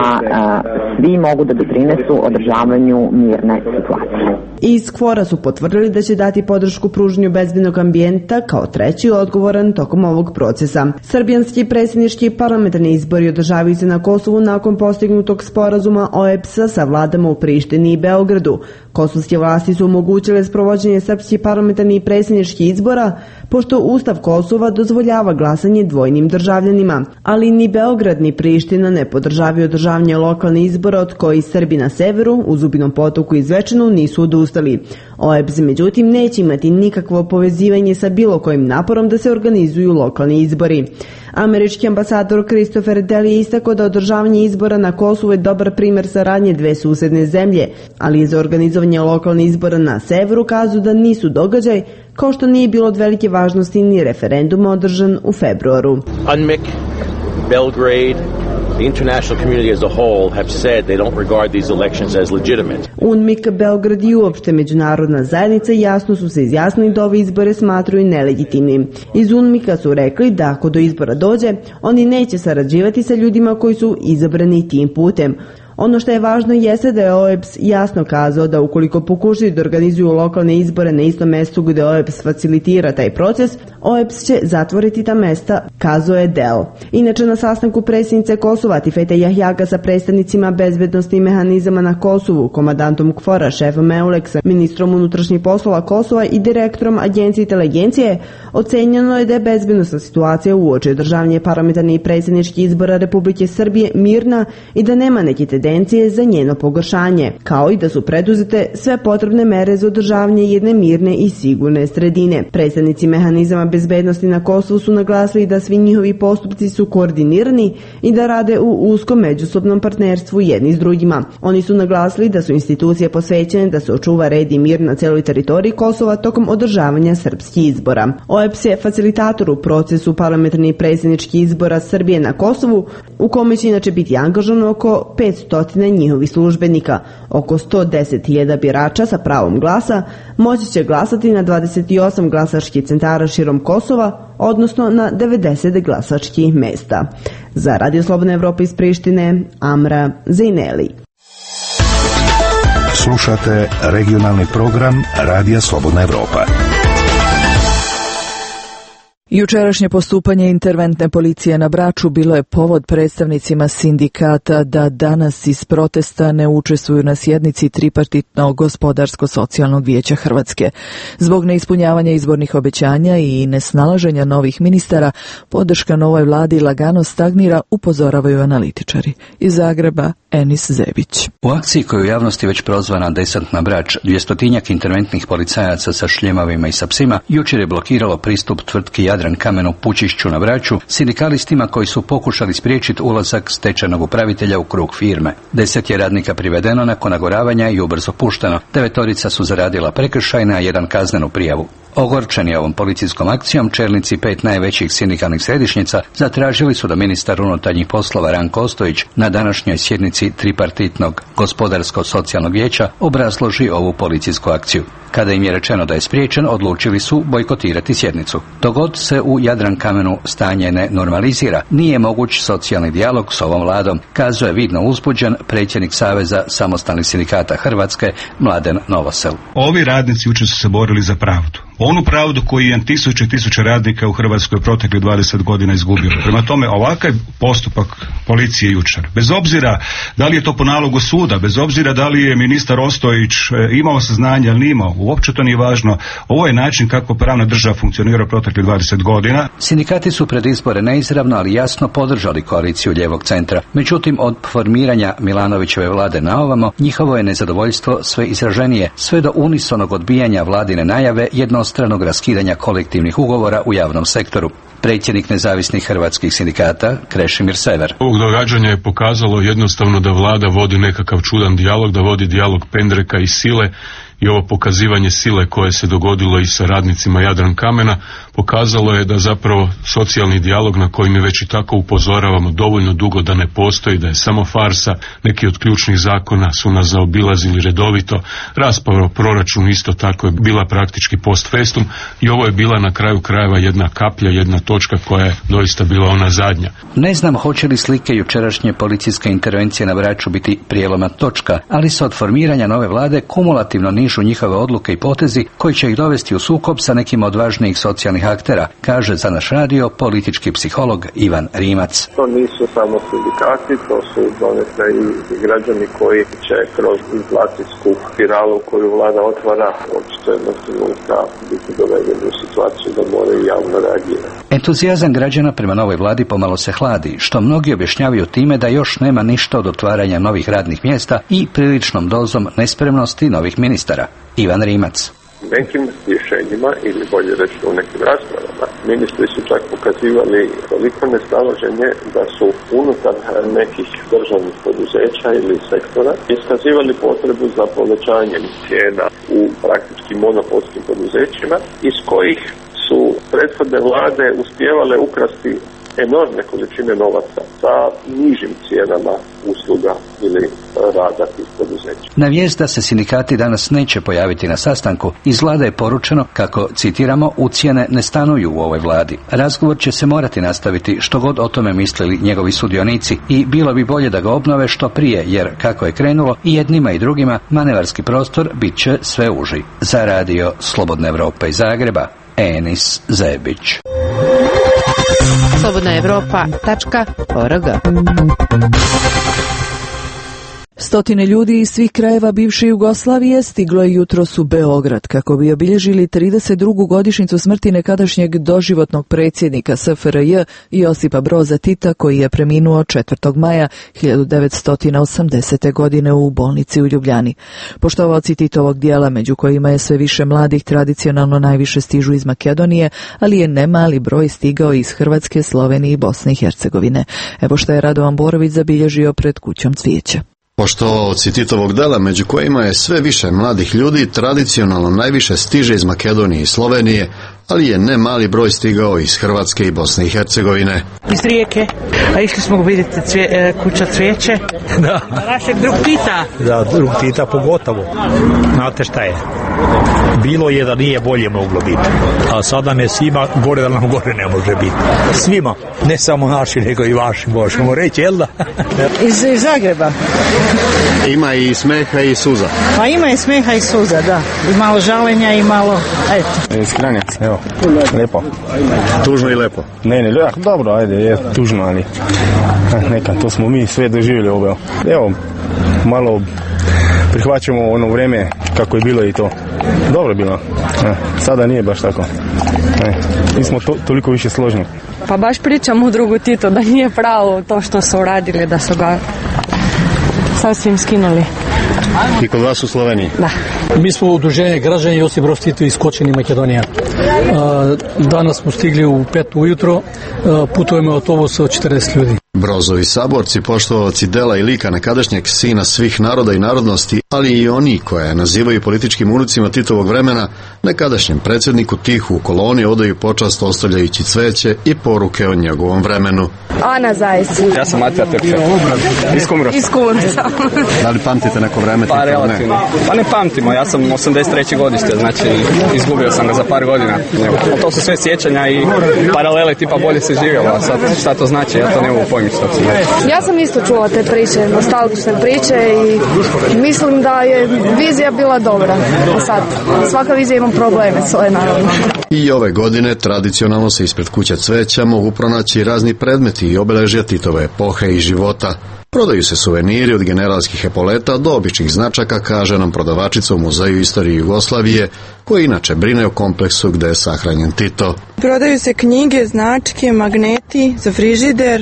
svi mogu da doprinesu održavanju mirne situacije. Iz KFOR-a su potvrdili da će dati podršku pružanju bezbednog ambijenta kao treći odgovoran tokom ovog procesa. Srbijanski predsjednički i parlamentarni izbori održavaju se na Kosovu nakon postignutog sporazuma OEBS-a sa vladama u Prištini i Beogradu. Kosovske vlasti su omogućile sprovođenje srpskih parlamentarnih i predsjedničkih izbora, pošto Ustav Kosova dozvoljava glasanje dvojnim državljanima, ali ni Beograd ni Priština ne podržavaju održavanje lokalnih izbora od kojih Srbi na severu, u Zubinom Potoku i Zvečanu nisu odustali. OEBS međutim neće imati nikakvo povezivanje sa bilo kojim naporom da se organizuju lokalni izbori. Američki ambasador Christopher Dell je istakao da održavanje izbora na Kosovu je dobar primjer saradnje dve susedne zemlje, ali za organizovanje lokalnih izbora na severu kazu da nisu događaj, kao što nije bilo od velike važnosti ni referenduma održan u februaru. UNMIK, Belgrade, the international community as a whole have said they don't regard these elections as legitimate. UNMIK, Belgrad i uopšte međunarodna zajednica jasno su se izjasnili da ove izbore smatraju nelegitimnim. Iz UNMIK-a su rekli da ako do izbora dođe, oni neće sarađivati sa ljudima koji su izabrani tim putem. Ono što je važno jeste da je OEBS jasno kazao da ukoliko pokušaju da organizuju lokalne izbore na istom mestu gdje OEBS facilitira taj proces, OEBS će zatvoriti ta mesta, kazao je Dell. Inače, na sastanku predsjednice Kosova Tifete Jahjaga sa predstavnicima bezbednostnih mehanizama na Kosovu, komandantom KFOR-a, šefom EULEX-a, ministrom unutrašnjih poslova Kosova i direktorom agencije inteligencije, ocenjeno je da je bezbednostna situacija uoči održavanja parlamentarnih i predsjedničkih izbora Republike Srbije mirna i da nema neke tendencije za njeno pogoršanje, kao i da su preduzete sve potrebne mere za održavanje jedne mirne i sigurne sredine. Predstavnici mehanizama bezbednosti na Kosovu su naglasili da svi njihovi postupci su koordinirani i da rade u uskom međusobnom partnerstvu jedni s drugima. Oni su naglasili da su institucije posvećene da se očuva red i mir na celoj teritoriji Kosova tokom održavanja srpskih izbora. OEBS je facilitator u procesu parlamentarnih predsjedničkih izbora Srbije na Kosovu, u kome će inače biti angažovano oko 500 njihovih službenika. Oko 110.000 birača sa pravom glasa moći će glasati na 28 glasačkih centara širom Kosova, odnosno na 90 glasačkih mesta. Za Radio Slobodna Evropa iz Prištine, Amra Zejneli. Slušate regionalni program Radija Slobodna Evropa. Jučerašnje postupanje interventne policije na Braču bilo je povod predstavnicima sindikata da danas iz protesta ne učestvuju na sjednici tripartitnog gospodarsko-socijalnog vijeća Hrvatske. Zbog neispunjavanja izbornih obećanja i nesnalaženja novih ministara, podrška novoj vladi lagano stagnira, upozoravaju analitičari. Iz Zagreba, Enis Zebić. U akciji koju u javnosti već prozvana Desant na Brač, 200-tinjak interventnih policajaca sa šljemavima i sa psima jučer je blokiralo pristup tvrtki Jadran Kamen u Pučišću na Braču sindikalistima koji su pokušali spriječiti ulazak stečajnog upravitelja u krug firme. 10 je radnika privedeno nakon nagoravanja i ubrzo pušteno. 9 su zaradila prekršajne, a 1 kaznenu prijavu. Ogorčeni ovom policijskom akcijom, čelnici 5 najvećih sindikalnih središnjica zatražili su da ministar unutarnjih poslova Ranko Ostojić na današnjoj sjednici tripartitnog gospodarsko-socijalnog vijeća obrazloži ovu policijsku akciju. Kada im je rečeno da je spriječen, odlučili su bojkotirati sjednicu. Dok god se u Jadran Kamenu stanje ne normalizira, nije moguć socijalni dijalog s ovom vladom, kazao je vidno uzbuđen predsjednik Saveza samostalnih sindikata Hrvatske, Mladen Novosel. Ovi radnici jučer su se borili za pravdu. Onu pravdu koju je tisuće radnika u Hrvatskoj protekli 20 godina izgubilo. Prema tome, ovakav postupak policije jučer, bez obzira da li je to po nalogu suda, bez obzira da li je ministar Ostojić imao saznanje ili nije imao, uopće to nije važno. Ovo je način kako pravna država funkcionira protekli 20 godina. Sindikati su pred izbore neizravno, ali jasno podržali koaliciju lijevog centra. Međutim, od formiranja Milanovićeve vlade na ovamo, njihovo je nezadovoljstvo sve izraženije, sve do unisonog odbijanja vladine najave jednostranog raskidanja kolektivnih ugovora u javnom sektoru. Predsjednik nezavisnih hrvatskih sindikata Krešimir Sever. Ovog događanja je pokazalo jednostavno da vlada vodi nekakav čudan dijalog, da vodi dijalog pendreka i sile, i ovo pokazivanje sile koje se dogodilo i sa radnicima Jadran Kamena pokazalo je da zapravo socijalni dijalog na koji mi već i tako upozoravamo dovoljno dugo da ne postoji, da je samo farsa. Neki od ključnih zakona su nas zaobilazili redovito. Rasprava o proračunu isto tako je bila praktički post festum i ovo je bila na kraju krajeva jedna kaplja, jedna točka koja je doista bila ona zadnja. Ne znam hoće li slike jučerašnje policijske intervencije na Braču biti prijelomna točka, ali se od formiranja nove vlade kumulativno niže nižu njihove odluke i potezi koji će ih dovesti u sukob sa nekim od važnijih socijalnih aktera, kaže za naš radio politički psiholog Ivan Rimac. To nisu samo sindikati, to su donekle i građani koji će kroz inflacijsku spiralu koju vlada otvara očito jednog trenutka biti dovedeni u situaciju da moraju javno reagirati. Entuzijazam građana prema novoj vladi pomalo se hladi, što mnogi objašnjavaju time da još nema ništa od otvaranja novih radnih mjesta i priličnom dozom nespremnosti novih ministara. Ivan Rimac. Nekim rješenjima, ili bolje reći u nekim raspravama, ministri su čak pokazivali toliko nesnalaženje da su unutar nekih državnih poduzeća ili sektora iskazivali potrebu za povećanjem cijena u praktički monopolskim poduzećima, iz kojih su prethodne vlade uspijevale ukrasti enormne količine novaca sa nižim cijenama usluga ili rada tih poduzeća. Na vijest da se sindikati danas neće pojaviti na sastanku, iz vlade je poručeno kako, citiramo, ucijene ne stanuju u ovoj vladi. Razgovor će se morati nastaviti što god o tome mislili njegovi sudionici i bilo bi bolje da ga obnove što prije, jer kako je krenulo i jednima i drugima manevarski prostor bit će sve uži. Za radio Slobodna Evropa iz Zagreba, Enis Zebić. slobodnaevropa.org. Stotine ljudi iz svih krajeva bivše Jugoslavije stiglo je jutros u Beograd kako bi obilježili 32. godišnjicu smrti nekadašnjeg doživotnog predsjednika SFRJ Josipa Broza Tita, koji je preminuo 4. maja 1980. godine u bolnici u Ljubljani. Poštovaoci Titovog dijela, među kojima je sve više mladih, tradicionalno najviše stižu iz Makedonije, ali je nemali broj stigao iz Hrvatske, Slovenije i Bosne i Hercegovine. Evo što je Radovan Borović zabilježio pred kućom cvijeća. Poštovaoci Titovog dela, među kojima je sve više mladih ljudi, tradicionalno najviše stiže iz Makedonije i Slovenije, ali je ne mali broj stigao iz Hrvatske i Bosne i Hercegovine. Iz Rijeke, a išli smo vidjeti kuća cvijeće. Da. Našeg drug Tita. Da, drug Tita pogotovo. Znate šta je? Bilo je da nije bolje moglo biti. A sada me svima gore da nam gore ne može biti. Svima. Ne samo naši, nego i vaši, možemo reći, jel da? Iz Zagreba. Ima i smeha i suza. Pa ima i smeha i suza, da. I malo žalenja i malo, eto. Iz Kranjaca, evo. Lepo. Tužno i lepo. Ne, dobro, ajde, je tužno, ali neka, to smo mi sve doživjeli ovo. Evo, malo prihvaćamo ono vrijeme kako je bilo i to. Dobro je bilo. Sada nije baš tako. Nismo toliko više složni. Pa baš pričam u drugu Tito da nije pravo to što su uradili, da su ga sasvim skinuli. I kod vas u Sloveniji? Da. Mi smo udruženje građana Josip Broz Tito iz Kočani, Makedonija. Danas smo stigli u 5 ujutro, putujemo autobus od 40 ljudi. Brozovi saborci, poštovaoci dela i lika nekadašnjeg sina svih naroda i narodnosti, ali i oni koje nazivaju političkim unucima Titovog vremena, nekadašnjem predsjedniku tihu u koloni odaju počast ostavljajući cveće i poruke o njegovom vremenu. Ana Zajec. Ja sam Matija Tepša. Iz Kumrovca. Iz Kumrovca. Da li pamtite neko vreme? Pa relativno. Pa ne pamtimo, ja sam 83. godište, znači izgubio sam ga za par godina. To su sve sjećanja i paralele tipa bolje se živjelo, a sad šta to znači, ja to ne mogu pojmiti što se znači. Ja sam isto čula te priče, nostalgične priče i mislim da je vizija bila dobra. A sad, svaka vizija ima probleme svoje, naravno. I ove godine tradicionalno se ispred kuće cveća mogu pronaći razni predmeti i obeležja Titove epohe i života. Prodaju se suveniri od generalskih epoleta do običnih značaka, kaže nam prodavačica u Muzeju istorije Jugoslavije, koji inače brine o kompleksu gde je sahranjen Tito. Prodaju se knjige, značke, magneti za frižider,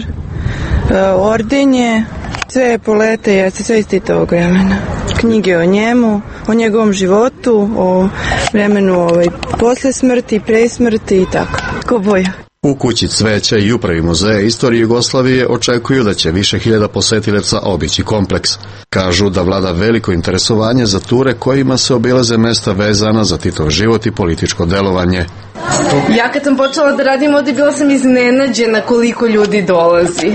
ordenje, sve epolete, jeste sve iz Titovog vremena. Knjige o njemu, o njegovom životu, o vremenu posle smrti, pre smrti i tako. Ko boja. U kući cveća i upravi Muzeja istorije Jugoslavije očekuju da će više hiljada posetilaca obići kompleks. Kažu da vlada veliko interesovanje za ture kojima se obilaze mesta vezana za Titov život i političko delovanje. Ja kad sam počela da radim ovdje, bila sam iznenađena koliko ljudi dolazi.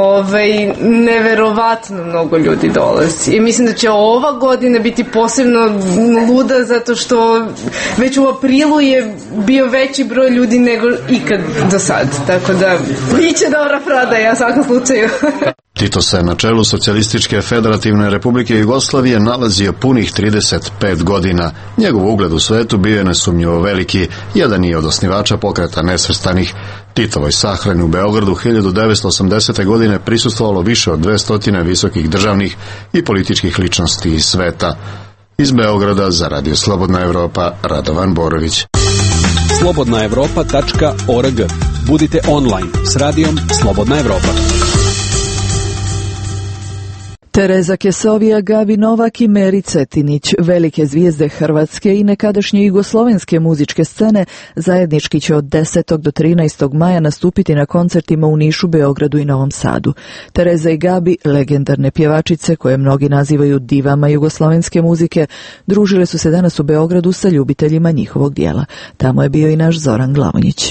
Neverovatno mnogo ljudi dolazi. I mislim da će ova godina biti posebno luda, zato što već u aprilu je bio veći broj ljudi nego ikad do sad. Tako da, biće dobra prodaja u svakom slučaju. Tito se na čelu Socijalističke federativne republike Jugoslavije nalazio punih 35 godina. Njegov ugled u svetu bio je nesumnjivo veliki. Jedan je od osnivača Pokreta nesvrstanih. Titovoj sahrani u Beogradu 1980. godine prisustvovalo više od 200 visokih državnih i političkih ličnosti iz sveta. Iz Beograda za Radio Slobodna Evropa, Radovan Borović. slobodnaevropa.org. Budite online s radijom Slobodna Evropa. Tereza Kesovija, Gabi Novak i Meri Cetinić, velike zvijezde hrvatske i nekadašnje jugoslovenske muzičke scene, zajednički će od 10. do 13. maja nastupiti na koncertima u Nišu, Beogradu i Novom Sadu. Tereza i Gabi, legendarne pjevačice koje mnogi nazivaju divama jugoslovenske muzike, družile su se danas u Beogradu sa ljubiteljima njihovog dijela. Tamo je bio i naš Zoran Glavonjić.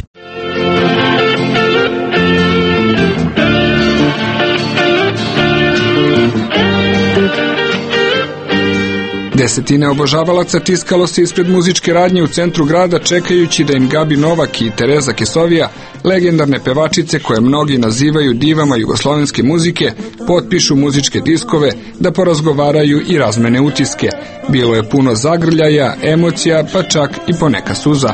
Desetine obožavalaca tiskalo se ispred muzičke radnje u centru grada čekajući da im Gabi Novak i Tereza Kesovija, legendarne pevačice koje mnogi nazivaju divama jugoslovenske muzike, potpišu muzičke diskove, da porazgovaraju i razmene utiske. Bilo je puno zagrljaja, emocija, pa čak i poneka suza.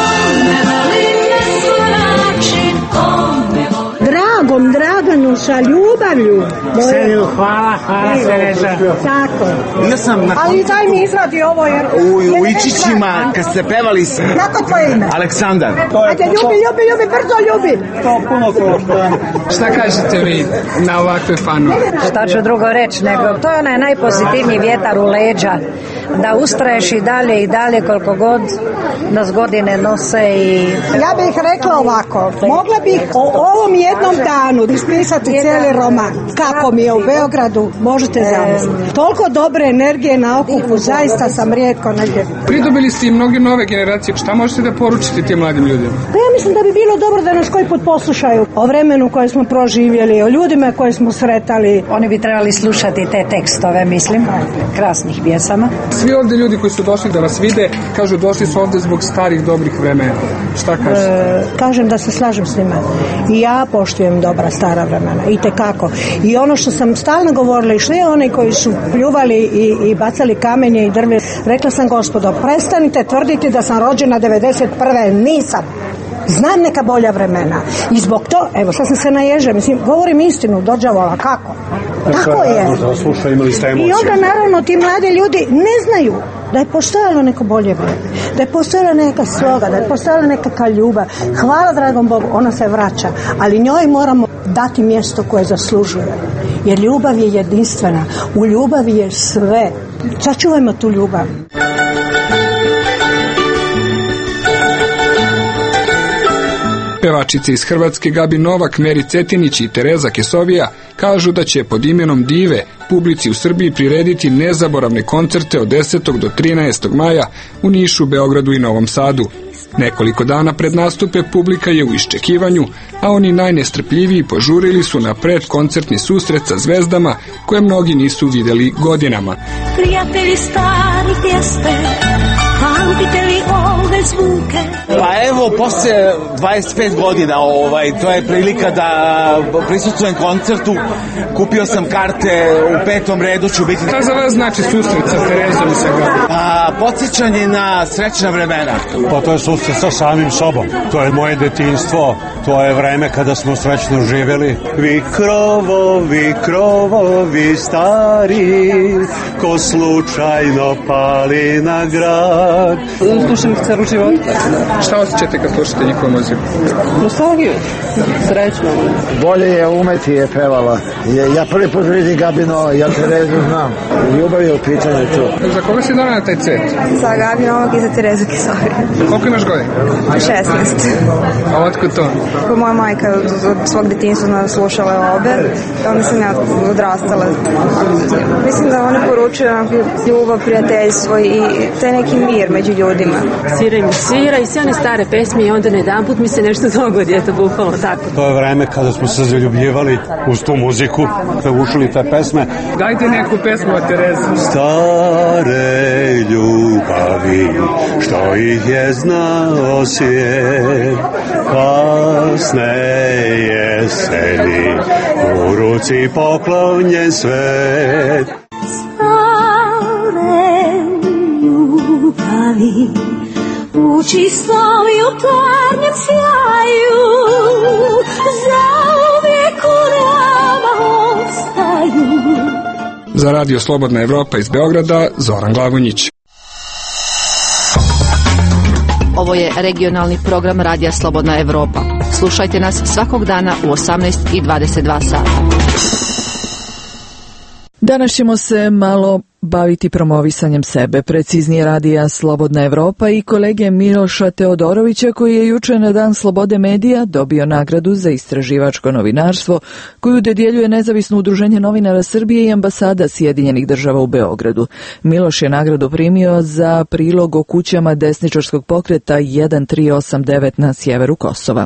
Draganu sa ljubavlju. Hvala Tereza. Tako. Ali daj mi izradi ovo jer... U Ičićima, kad ste pevali... Kako tvoje ime? Aleksandar. Ajde, ljubi, brzo ljubi. To puno košta. Šta kažete vi na ovakve fanove? Šta ću drugo reći, nego to je onaj najpozitivniji vjetar u leđa. Da ustraješ i dalje koliko god nas godine nose i... Ja bih rekla ovako, mogla bih o ovom jednom danu ispisati cijeli roman. Kako mi je u Beogradu, možete zamisliti. Toliko dobre energije na okupu, zaista sam rijetko negdje. Pridobili ste i mnoge nove generacije. Šta možete da poručite tim mladim ljudima? Pa ja mislim da bi bilo dobro da nas koji put poslušaju o vremenu koje smo proživjeli, o ljudima koje smo sretali. Oni bi trebali slušati te tekstove, mislim, krasnih pjesama. Svi ovdje ljudi koji su došli da vas vide, kažu došli su ovdje zbog starih dobrih vremena. Šta kažete? Kažem da se slažem s njima. I ja poštujem dobra stara vremena, itekako. I ono što sam stalno govorila i što je oni koji su pljuvali i bacali kamenje i drve, rekla sam gospodo, prestanite tvrditi da sam rođena 91. Nisam. Znam neka bolja vremena. I zbog to, evo sad sam se naježila, mislim, govorim istinu, dođavola, kako? Tako je. I onda naravno ti mladi ljudi ne znaju da je postojalo neko bolje vrijeme, da je postojala neka sloga, da je postojala nekakva ljubav. Hvala dragom Bogu, ona se vraća, ali njoj moramo dati mjesto koje zaslužuje. Jer ljubav je jedinstvena, u ljubavi je sve. Sačuvajmo tu ljubav. Pevačice iz Hrvatske Gabi Novak, Meri Cetinić i Tereza Kesovija kažu da će pod imenom Dive publici u Srbiji prirediti nezaboravne koncerte od 10. do 13. maja u Nišu, Beogradu i Novom Sadu. Nekoliko dana pred nastupe publika je u iščekivanju, a oni najnestrpljiviji požurili su na predkoncertni susret sa zvezdama koje mnogi nisu vidjeli godinama. Prijatelji starih jeste, pamtite li ove zvuke? Pa evo, posle 25 godina to je prilika da prisustvujem koncertu. Kupio sam karte, u 5. redu ću biti. Šta za vas znači susret sa Terezom i sa Gabi? Podsjećanje na srećna vremena. Pa to je susret sa samim sobom. To je moje detinjstvo, to je vreme kada smo srećno živjeli. Vi krovovi stari, ko slučajno pali na grad. Slušam ceru života. Šta osjećate kad slušate njihovu muziku? Nostalgiju, srećno. Bolje je umeti je pevala. Ja prvi put vidim Gabino, ja Terezu znam. Ljubav je u pitanju tu. Za koga si donala taj cet? Za Gabi Novak i za Terezu Kesoviju. Koliko imaš godina? 16. A otkud to? Moja majka od svog djetinjstva slušala obe, onda sam ja odrastala. Mislim da one poručuju ljubav, prijateljstvo i taj neki mir među ljudima. Svira i sve one stare pesme i onda najedanput mi se nešto dogodi, eto bukvalno tako. To je vreme kada smo se zaljubljivali uz tu muziku, ušli te pesme. Dajte neku pesmu od Tereze. Stare ljubavi, što ih je znao svijet, kasne jeseni, u ruci poklonjen svet. Stare ljubavi, u čistom jutarnjem sjaju, zauvijek u nama ostaju. Za Radio Slobodna Evropa iz Beograda, Zoran Glavonjić. Ovo je regionalni program Radija Slobodna Evropa. Slušajte nas svakog dana u 18:22 sata. Danas ćemo se malo baviti promovisanjem sebe, preciznije Radija Slobodna Evropa i kolege Miloša Teodorovića, koji je juče na Dan slobode medija dobio nagradu za istraživačko novinarstvo koju dodjeljuje Nezavisno udruženje novinara Srbije i ambasada Sjedinjenih država u Beogradu. Miloš je nagradu primio za prilog o kućama desničarskog pokreta 1389 na sjeveru Kosova.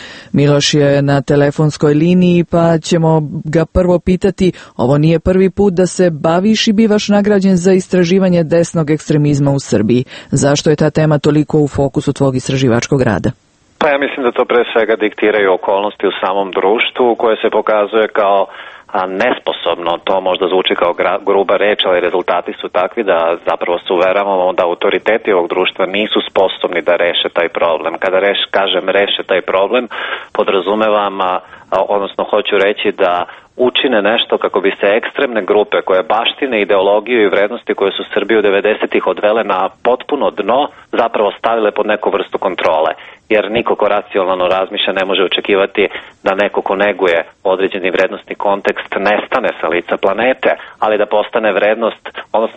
Miloš je na telefonskoj liniji, pa ćemo ga prvo pitati, ovo nije prvi put da se baviš i bivaš nagrađen za istraživanje desnog ekstremizma u Srbiji. Zašto je ta tema toliko u fokusu tvog istraživačkog rada? Pa ja mislim da to pre svega diktiraju okolnosti u samom društvu koje se pokazuje kao nesposobno. To možda zvuči kao gruba reč, ali rezultati su takvi da zapravo se uveravamo da autoriteti ovog društva nisu sposobni da reše taj problem. Kada kažem reše taj problem, podrazumevam, odnosno hoću reći da učine nešto kako bi se ekstremne grupe koje baštine ideologiju i vrednosti koje su Srbiju 90-ih odvele na potpuno dno, zapravo stavile pod neku vrstu kontrole. Jer niko ko racionalno razmišlja ne može očekivati da neko ko neguje određeni vrednostni kontekst nestane sa lica planete, ali da postane vrednost, odnosno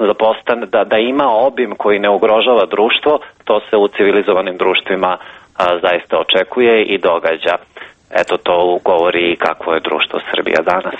da ima obim koji ne ugrožava društvo, to se u civilizovanim društvima zaista očekuje i događa. Eto, to govori kakvo je društvo Srbija danas.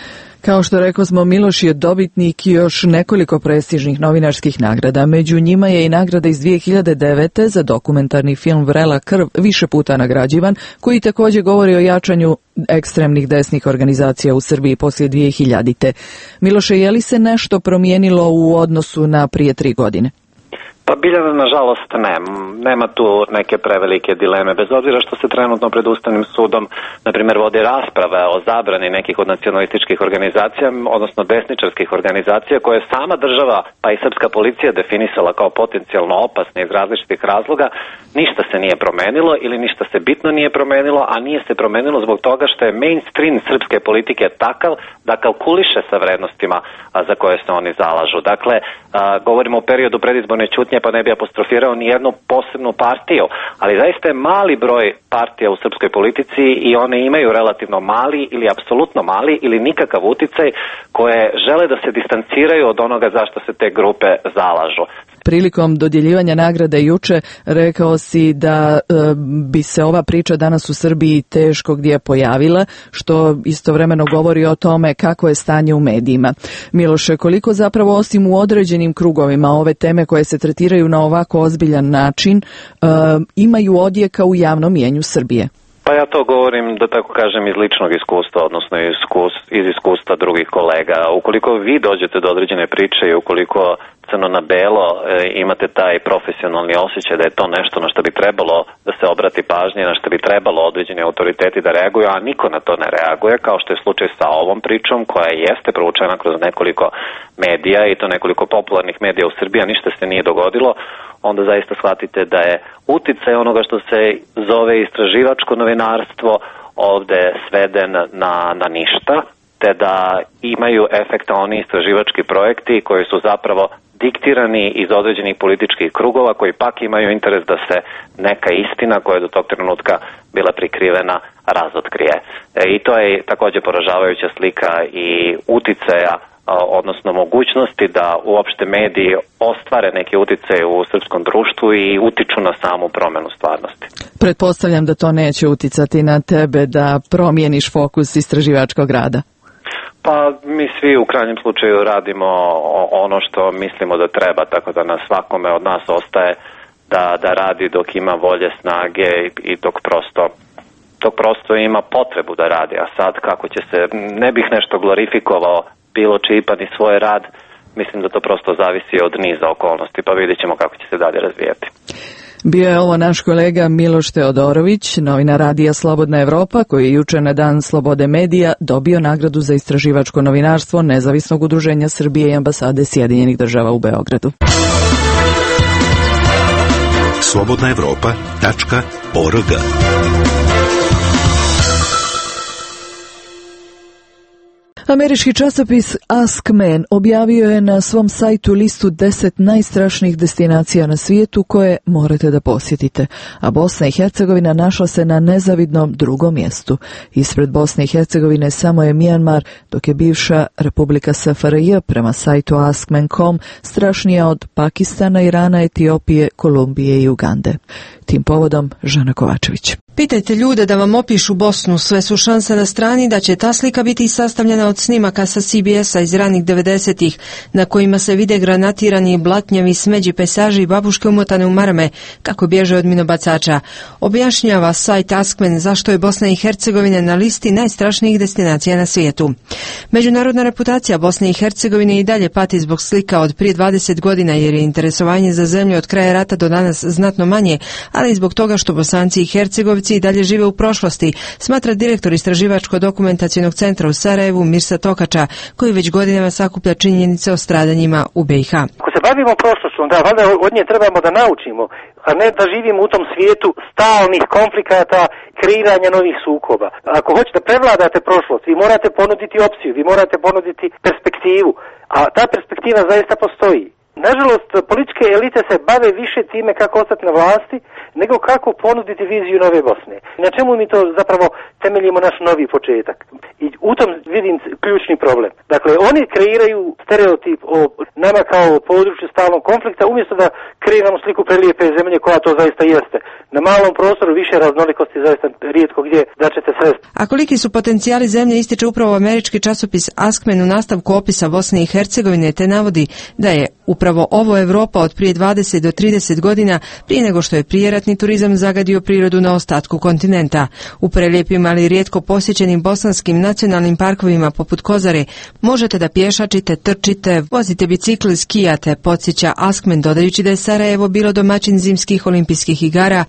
Kao što rekao smo, Miloš je dobitnik još nekoliko prestižnih novinarskih nagrada. Među njima je i nagrada iz 2009. za dokumentarni film Vrela krv, više puta nagrađivan, koji također govori o jačanju ekstremnih desnih organizacija u Srbiji poslije 2000. Miloše, je li se nešto promijenilo u odnosu na prije 3 godine? Pa Biljana, nažalost, nema tu neke prevelike dileme, bez obzira što se trenutno pred Ustavnim sudom, na primjer, vodi rasprava o zabrani nekih od nacionalističkih organizacija, odnosno desničarskih organizacija, koje je sama država, pa i srpska policija definisala kao potencijalno opasne iz različitih razloga. Ništa se nije promenilo ili ništa se bitno nije promenilo, a nije se promenilo zbog toga što je mainstream srpske politike takav da kalkuliše sa vrednostima za koje se oni zalažu. Dakle, govorimo o periodu predizborne ćutnje, pa ne bi apostrofirao ni jednu posebnu partiju, ali zaista je mali broj partija u srpskoj politici i one imaju relativno mali ili apsolutno mali ili nikakav uticaj koje žele da se distanciraju od onoga zašto se te grupe zalažu. Prilikom dodjeljivanja nagrade juče rekao si da bi se ova priča danas u Srbiji teško gdje pojavila, što istovremeno govori o tome kako je stanje u medijima. Miloše, koliko zapravo osim u određenim krugovima ove teme koje se tretiraju na ovako ozbiljan način imaju odjeka u javnom mnijenju Srbije? Pa ja to govorim, da tako kažem, iz ličnog iskustva, odnosno iz iskustva drugih kolega. Ukoliko vi dođete do određene priče i ukoliko crno na belo imate taj profesionalni osjećaj da je to nešto na što bi trebalo da se obrati pažnje, na što bi trebalo određeni autoriteti da reaguju, a niko na to ne reaguje, kao što je slučaj sa ovom pričom koja jeste proučena kroz nekoliko medija i to nekoliko popularnih medija u Srbiji, a ništa se nije dogodilo, onda zaista shvatite da je uticaj onoga što se zove istraživačko novinarstvo ovde sveden na ništa, te da imaju efekta oni istraživački projekti koji su zapravo diktirani iz određenih političkih krugova koji pak imaju interes da se neka istina koja je do tog trenutka bila prikrivena razotkrije. I to je također poražavajuća slika i uticaja, odnosno mogućnosti da uopšte mediji ostvare neki uticaj u srpskom društvu i utiču na samu promjenu stvarnosti. Pretpostavljam da to neće uticati na tebe da promijeniš fokus istraživačkog rada. Pa mi svi u krajnjem slučaju radimo ono što mislimo da treba, tako da na svakome od nas ostaje da radi dok ima volje, snage i dok prosto ima potrebu da radi. A sad kako će se, ne bih nešto glorifikovao bilo čiji pa ni svoj rad, mislim da to prosto zavisi od niza okolnosti, pa vidjet ćemo kako će se dalje razvijati. Bio je ovo naš kolega Miloš Teodorović, novinar Radija Slobodna Evropa, koji je juče na Dan slobode medija dobio nagradu za istraživačko novinarstvo Nezavisnog udruženja Srbije i ambasade Sjedinjenih Država u Beogradu. slobodnaevropa.org. Američki časopis Ask Men objavio je na svom sajtu listu 10 najstrašnijih destinacija na svijetu koje morate da posjetite, a Bosna i Hercegovina našla se na nezavidnom drugom mjestu. Ispred Bosne i Hercegovine samo je Mijanmar, dok je bivša Republika SFRJ prema sajtu askmen.com strašnija od Pakistana, Irana, Etiopije, Kolumbije i Ugande. Tim povodom Žana Kovačević. Pitajte ljude da vam opišu Bosnu, sve su šanse na strani da će ta slika biti sastavljena od snimaka sa CBS-a iz ranih 90-ih, na kojima se vide granatirani i blatnjavi smeđi pejsaži i babuške umotane u marame, kako bježe od minobacača. Objašnjava sajt Askmen zašto je Bosna i Hercegovina na listi najstrašnijih destinacija na svijetu. Međunarodna reputacija Bosne i Hercegovine i dalje pati zbog slika od prije 20 godina, jer je interesovanje za zemlju od kraja rata do danas znatno manje, ali i zbog toga što Bosanci i Hercegovci i dalje žive u prošlosti, smatra direktor Istraživačko-dokumentacionog centra u Sarajevu Mirsa Tokača, koji već godinama sakuplja činjenice o stradanjima u BiH. Ako se bavimo prošlošću, da valjda od nje trebamo da naučimo, a ne da živimo u tom svijetu stalnih konflikata, kreiranja novih sukoba. Ako hoćete da prevladate prošlost, vi morate ponuditi opciju, vi morate ponuditi perspektivu, a ta perspektiva zaista postoji. Nažalost, političke elite se bave više time kako ostati na vlasti, nego kako ponuditi viziju nove Bosne. Na čemu mi to zapravo temeljimo naš novi početak? I u tom vidim ključni problem. Dakle, oni kreiraju stereotip o nama kao području stalnog konflikta, umjesto da kreiramo sliku prelijepe zemlje koja to zaista jeste. Na malom prostoru više raznolikosti zaista rijetko gdje da ćete sresti. A koliki su potencijali zemlje ističe upravo američki časopis Askmen u nastavku opisa Bosne i Hercegovine, te navodi da je upravo ovo Evropa od prije 20 do 30 godina, prije nego što je prijeratni turizam zagadio prirodu na ostatku kontinenta. U prelijepim, ali rijetko posjećenim bosanskim nacionalnim parkovima poput Kozare možete da pješačite, trčite, vozite bicikl, skijate, podsjeća Askmen, dodajući da je Sarajevo bilo domaćin zimskih olimpijskih igara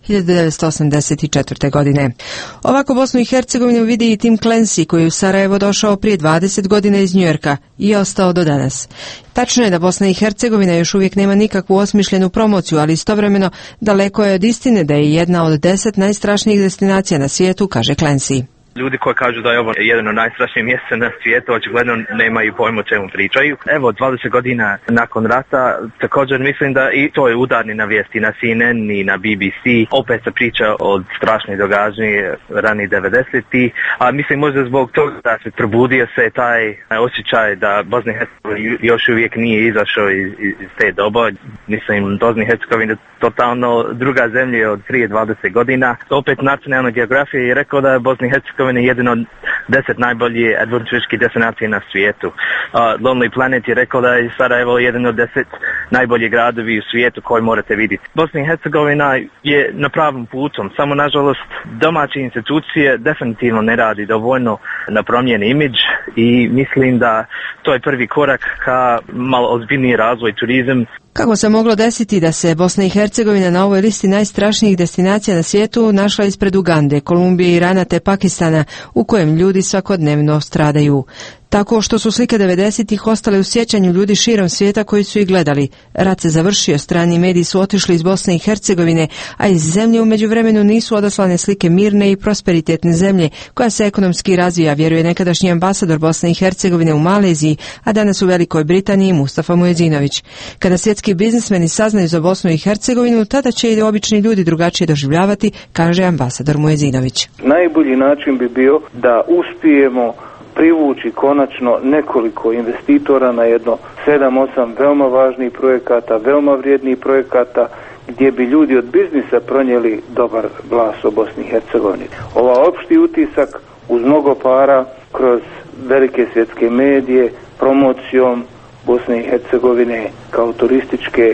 1984. godine. Ovako Bosnu i Hercegovinu vidi i Tim Clancy, koji je u Sarajevo došao prije 20 godina iz Njujorka i ostao do danas. Tačno je da Bosna i Hercegovina još uvijek nema nikakvu osmišljenu promociju, ali istovremeno daleko je od istine da je jedna od 10 najstrašnijih destinacija na svijetu, kaže Clancy. Ljudi koji kažu da je ovo jedan od najstrašnijih mjesta na svijetu, očigledno nemaju pojma o čemu pričaju. Evo, 20 godina nakon rata, također mislim da i to je udarni na vijesti na CNN i na BBC. Opet se priča o strašnih događanja rani 90-ih, a mislim možda zbog toga da se probudio se taj osjećaj da Bosna i Hercegovina još uvijek nije izašao iz te doba. Mislim, Bosna i Hercegovina je totalno druga zemlja od prije 20 godina. Opet Nacionalna geografija je rekao da je Bosna i Hercegovina jedan od 10 najboljih adventurističkih destinacija na svijetu. Lonely Planet je rekao da je Sarajevo jedan od 10 najboljih gradovi u svijetu koji morate vidjeti. Bosna i Hercegovina je na pravom putom, samo nažalost domaće institucije definitivno ne radi dovoljno na promjeni imidž i mislim da to je prvi korak ka malo ozbiljniji razvoj turizam. Kako se moglo desiti da se Bosna i Hercegovina na ovoj listi najstrašnijih destinacija na svijetu našla ispred Ugande, Kolumbije, Irana te Pakistana, u kojem ljudi svakodnevno stradaju? Tako što su slike 90-ih ostale u sjećanju ljudi širom svijeta koji su ih gledali. Rat se završio, strani mediji su otišli iz Bosne i Hercegovine, a iz zemlje u međuvremenu nisu odaslane slike mirne i prosperitetne zemlje koja se ekonomski razvija, vjeruje nekadašnji ambasador Bosne i Hercegovine u Maleziji, a danas u Velikoj Britaniji Mustafa Mujezinović. Kada svjetski biznismeni saznaju za Bosnu i Hercegovinu, tada će i obični ljudi drugačije doživljavati, kaže ambasador Mujezinović. Najbolji način bi bio da uspijemo privući konačno nekoliko investitora na jedno 7-8 veoma važnih projekata, veoma vrijednih projekata, gdje bi ljudi od biznisa pronijeli dobar glas o Bosni i Hercegovini. Ova opšti utisak uz mnogo para kroz velike svjetske medije, promocijom Bosne i Hercegovine kao turističke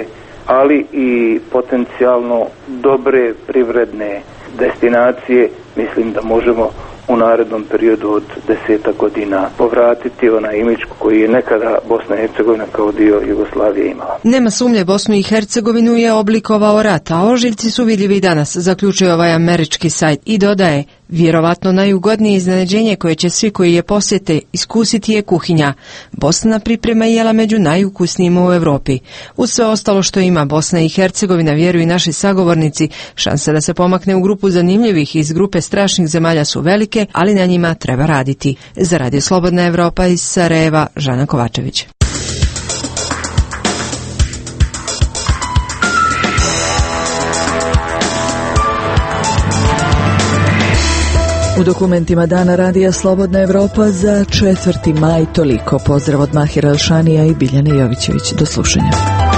ali i potencijalno dobre privredne destinacije. Mislim da možemo u narednom periodu od 10 godina povratiti onaj imidž koji je nekada Bosna i Hercegovina kao dio Jugoslavije imala. Nema sumnje, Bosnu i Hercegovinu je oblikovao rat, a ožiljci su vidljivi danas, zaključuje ovaj američki sajt i dodaje: vjerovatno najugodnije iznenađenje koje će svi koji je posjete iskusiti je kuhinja. Bosna priprema jela među najukusnijima u Europi. Uz sve ostalo što ima Bosna i Hercegovina, vjeruju naši sagovornici, šanse da se pomakne u grupu zanimljivih iz grupe strašnih zemalja su velike, ali na njima treba raditi. Za Radio Slobodna Evropa iz Sarajeva, Žana Kovačević. U dokumentima dana Radija Slobodna Evropa za 4. maj toliko. Pozdrav od Mahira Elšanija i Biljane Jovićević. Do slušanja.